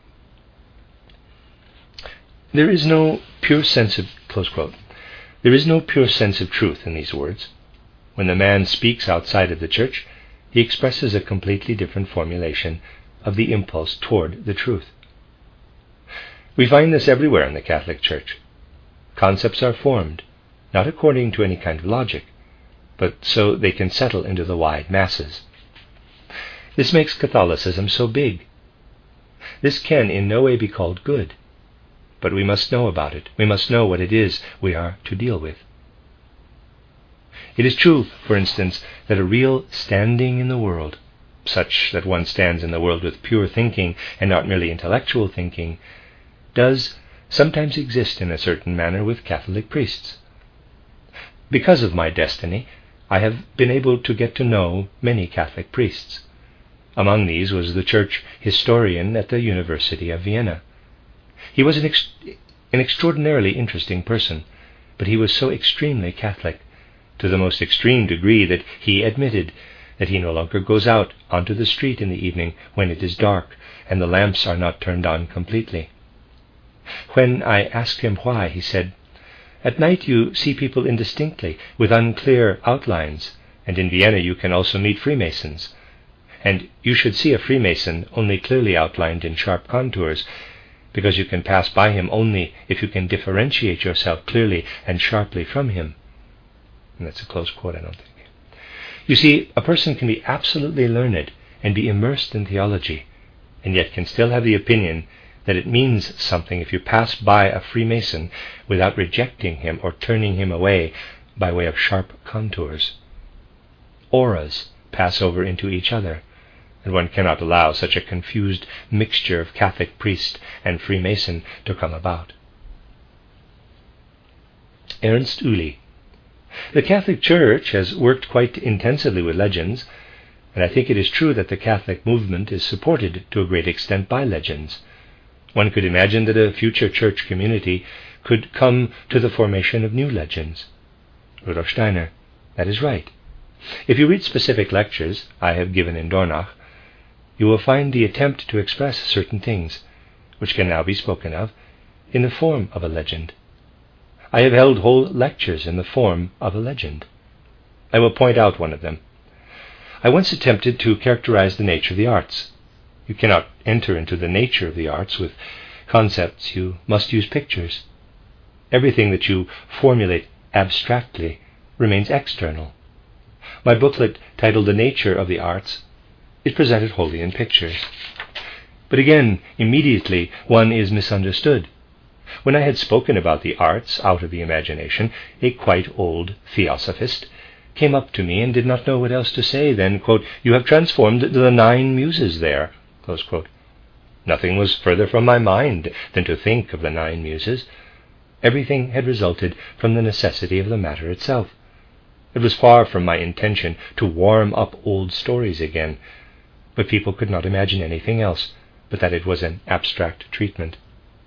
There is no pure sense of, close quote, there is no pure sense of truth in these words. When the man speaks outside of the Church, he expresses a completely different formulation of the impulse toward the truth. We find this everywhere in the Catholic Church. Concepts are formed, not according to any kind of logic, but so they can settle into the wide masses. This makes Catholicism so big. This can in no way be called good, but we must know about it. We must know what it is we are to deal with. It is true, for instance, that a real standing in the world, such that one stands in the world with pure thinking and not merely intellectual thinking, does sometimes exist in a certain manner with Catholic priests. Because of my destiny, I have been able to get to know many Catholic priests. Among these was the church historian at the University of Vienna. He was an extraordinarily interesting person, but he was so extremely Catholic, to the most extreme degree that he admitted that he no longer goes out onto the street in the evening when it is dark and the lamps are not turned on completely. When I asked him why, he said, "At night you see people indistinctly, with unclear outlines, and in Vienna you can also meet Freemasons. And you should see a Freemason only clearly outlined in sharp contours, because you can pass by him only if you can differentiate yourself clearly and sharply from him." And that's a close quote, I don't think. You see, a person can be absolutely learned and be immersed in theology, and yet can still have the opinion that it means something if you pass by a Freemason without rejecting him or turning him away by way of sharp contours. Auras pass over into each other, and one cannot allow such a confused mixture of Catholic priest and Freemason to come about. Ernst Uli. The Catholic Church has worked quite intensively with legends, and I think it is true that the Catholic movement is supported to a great extent by legends. One could imagine that a future church community could come to the formation of new legends. Rudolf Steiner: that is right. If you read specific lectures I have given in Dornach, you will find the attempt to express certain things, which can now be spoken of, in the form of a legend. I have held whole lectures in the form of a legend. I will point out one of them. I once attempted to characterize the nature of the arts. You cannot enter into the nature of the arts with concepts. You must use pictures. Everything that you formulate abstractly remains external. My booklet, titled The Nature of the Arts, is presented wholly in pictures. But again, immediately one is misunderstood. When I had spoken about the arts out of the imagination, a quite old theosophist came up to me and did not know what else to say than, quote, "You have transformed the 9 muses there," close quote. Nothing was further from my mind than to think of the 9 muses. Everything had resulted from the necessity of the matter itself. It was far from my intention to warm up old stories again, but people could not imagine anything else but that it was an abstract treatment.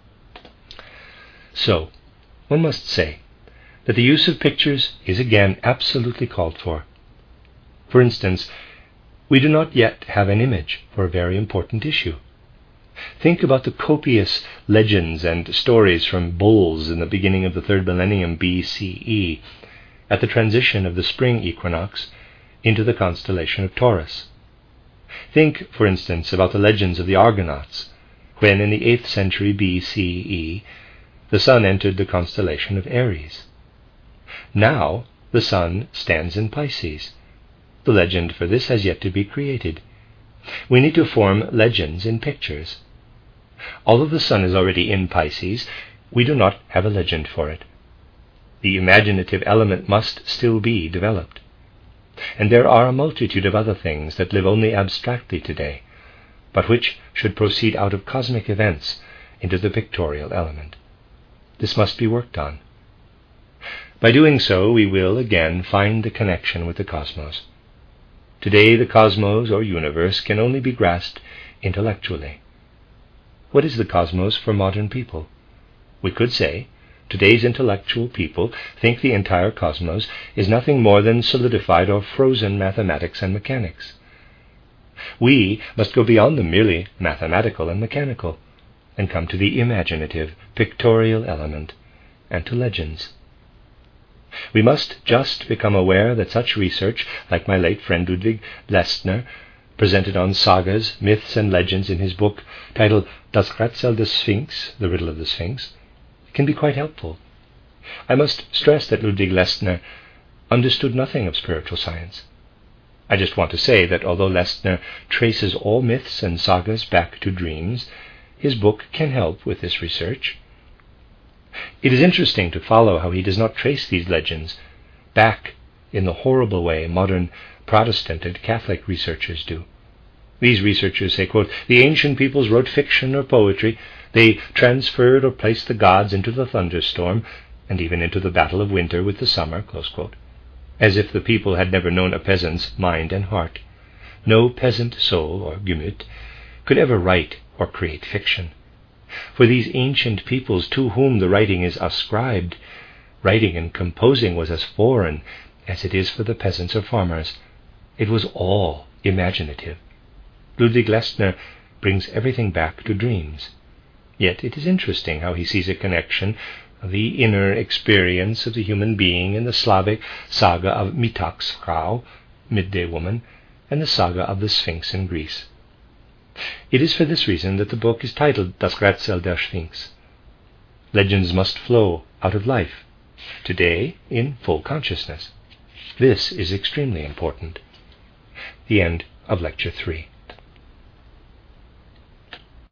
So, one must say that the use of pictures is again absolutely called for. For instance, we do not yet have an image for a very important issue. Think about the copious legends and stories from bulls in the beginning of the 3rd millennium BCE, at the transition of the spring equinox into the constellation of Taurus. Think, for instance, about the legends of the Argonauts, when in the 8th century BCE the sun entered the constellation of Aries. Now the sun stands in Pisces. The legend for this has yet to be created. We need to form legends in pictures. Although the sun is already in Pisces, we do not have a legend for it. The imaginative element must still be developed. And there are a multitude of other things that live only abstractly today, but which should proceed out of cosmic events into the pictorial element. This must be worked on. By doing so, we will again find the connection with the cosmos. Today, the cosmos, or universe, can only be grasped intellectually. What is the cosmos for modern people? We could say, today's intellectual people think the entire cosmos is nothing more than solidified or frozen mathematics and mechanics. We must go beyond the merely mathematical and mechanical, and come to the imaginative, pictorial element, and to legends. We must just become aware that such research, like my late friend Ludwig Lestner, presented on sagas, myths, and legends in his book titled Das Rätsel des Sphinx, The Riddle of the Sphinx, can be quite helpful. I must stress that Ludwig Lestner understood nothing of spiritual science. I just want to say that although Lestner traces all myths and sagas back to dreams, his book can help with this research. It is interesting to follow how he does not trace these legends back in the horrible way modern Protestant and Catholic researchers do. These researchers say, quote, "The ancient peoples wrote fiction or poetry. They transferred or placed the gods into the thunderstorm, and even into the battle of winter with the summer," close quote, as if the people had never known a peasant's mind and heart. No peasant soul, or Gemüt, could ever write or create fiction. For these ancient peoples to whom the writing is ascribed, writing and composing was as foreign as it is for the peasants or farmers. It was all imaginative. Ludwig Lestner brings everything back to dreams. Yet it is interesting how he sees a connection of the inner experience of the human being in the Slavic saga of Mittagsfrau, midday woman, and the saga of the Sphinx in Greece. It is for this reason that the book is titled Das Rätsel der Sphinx. Legends must flow out of life, today in full consciousness. This is extremely important. The end of Lecture 3.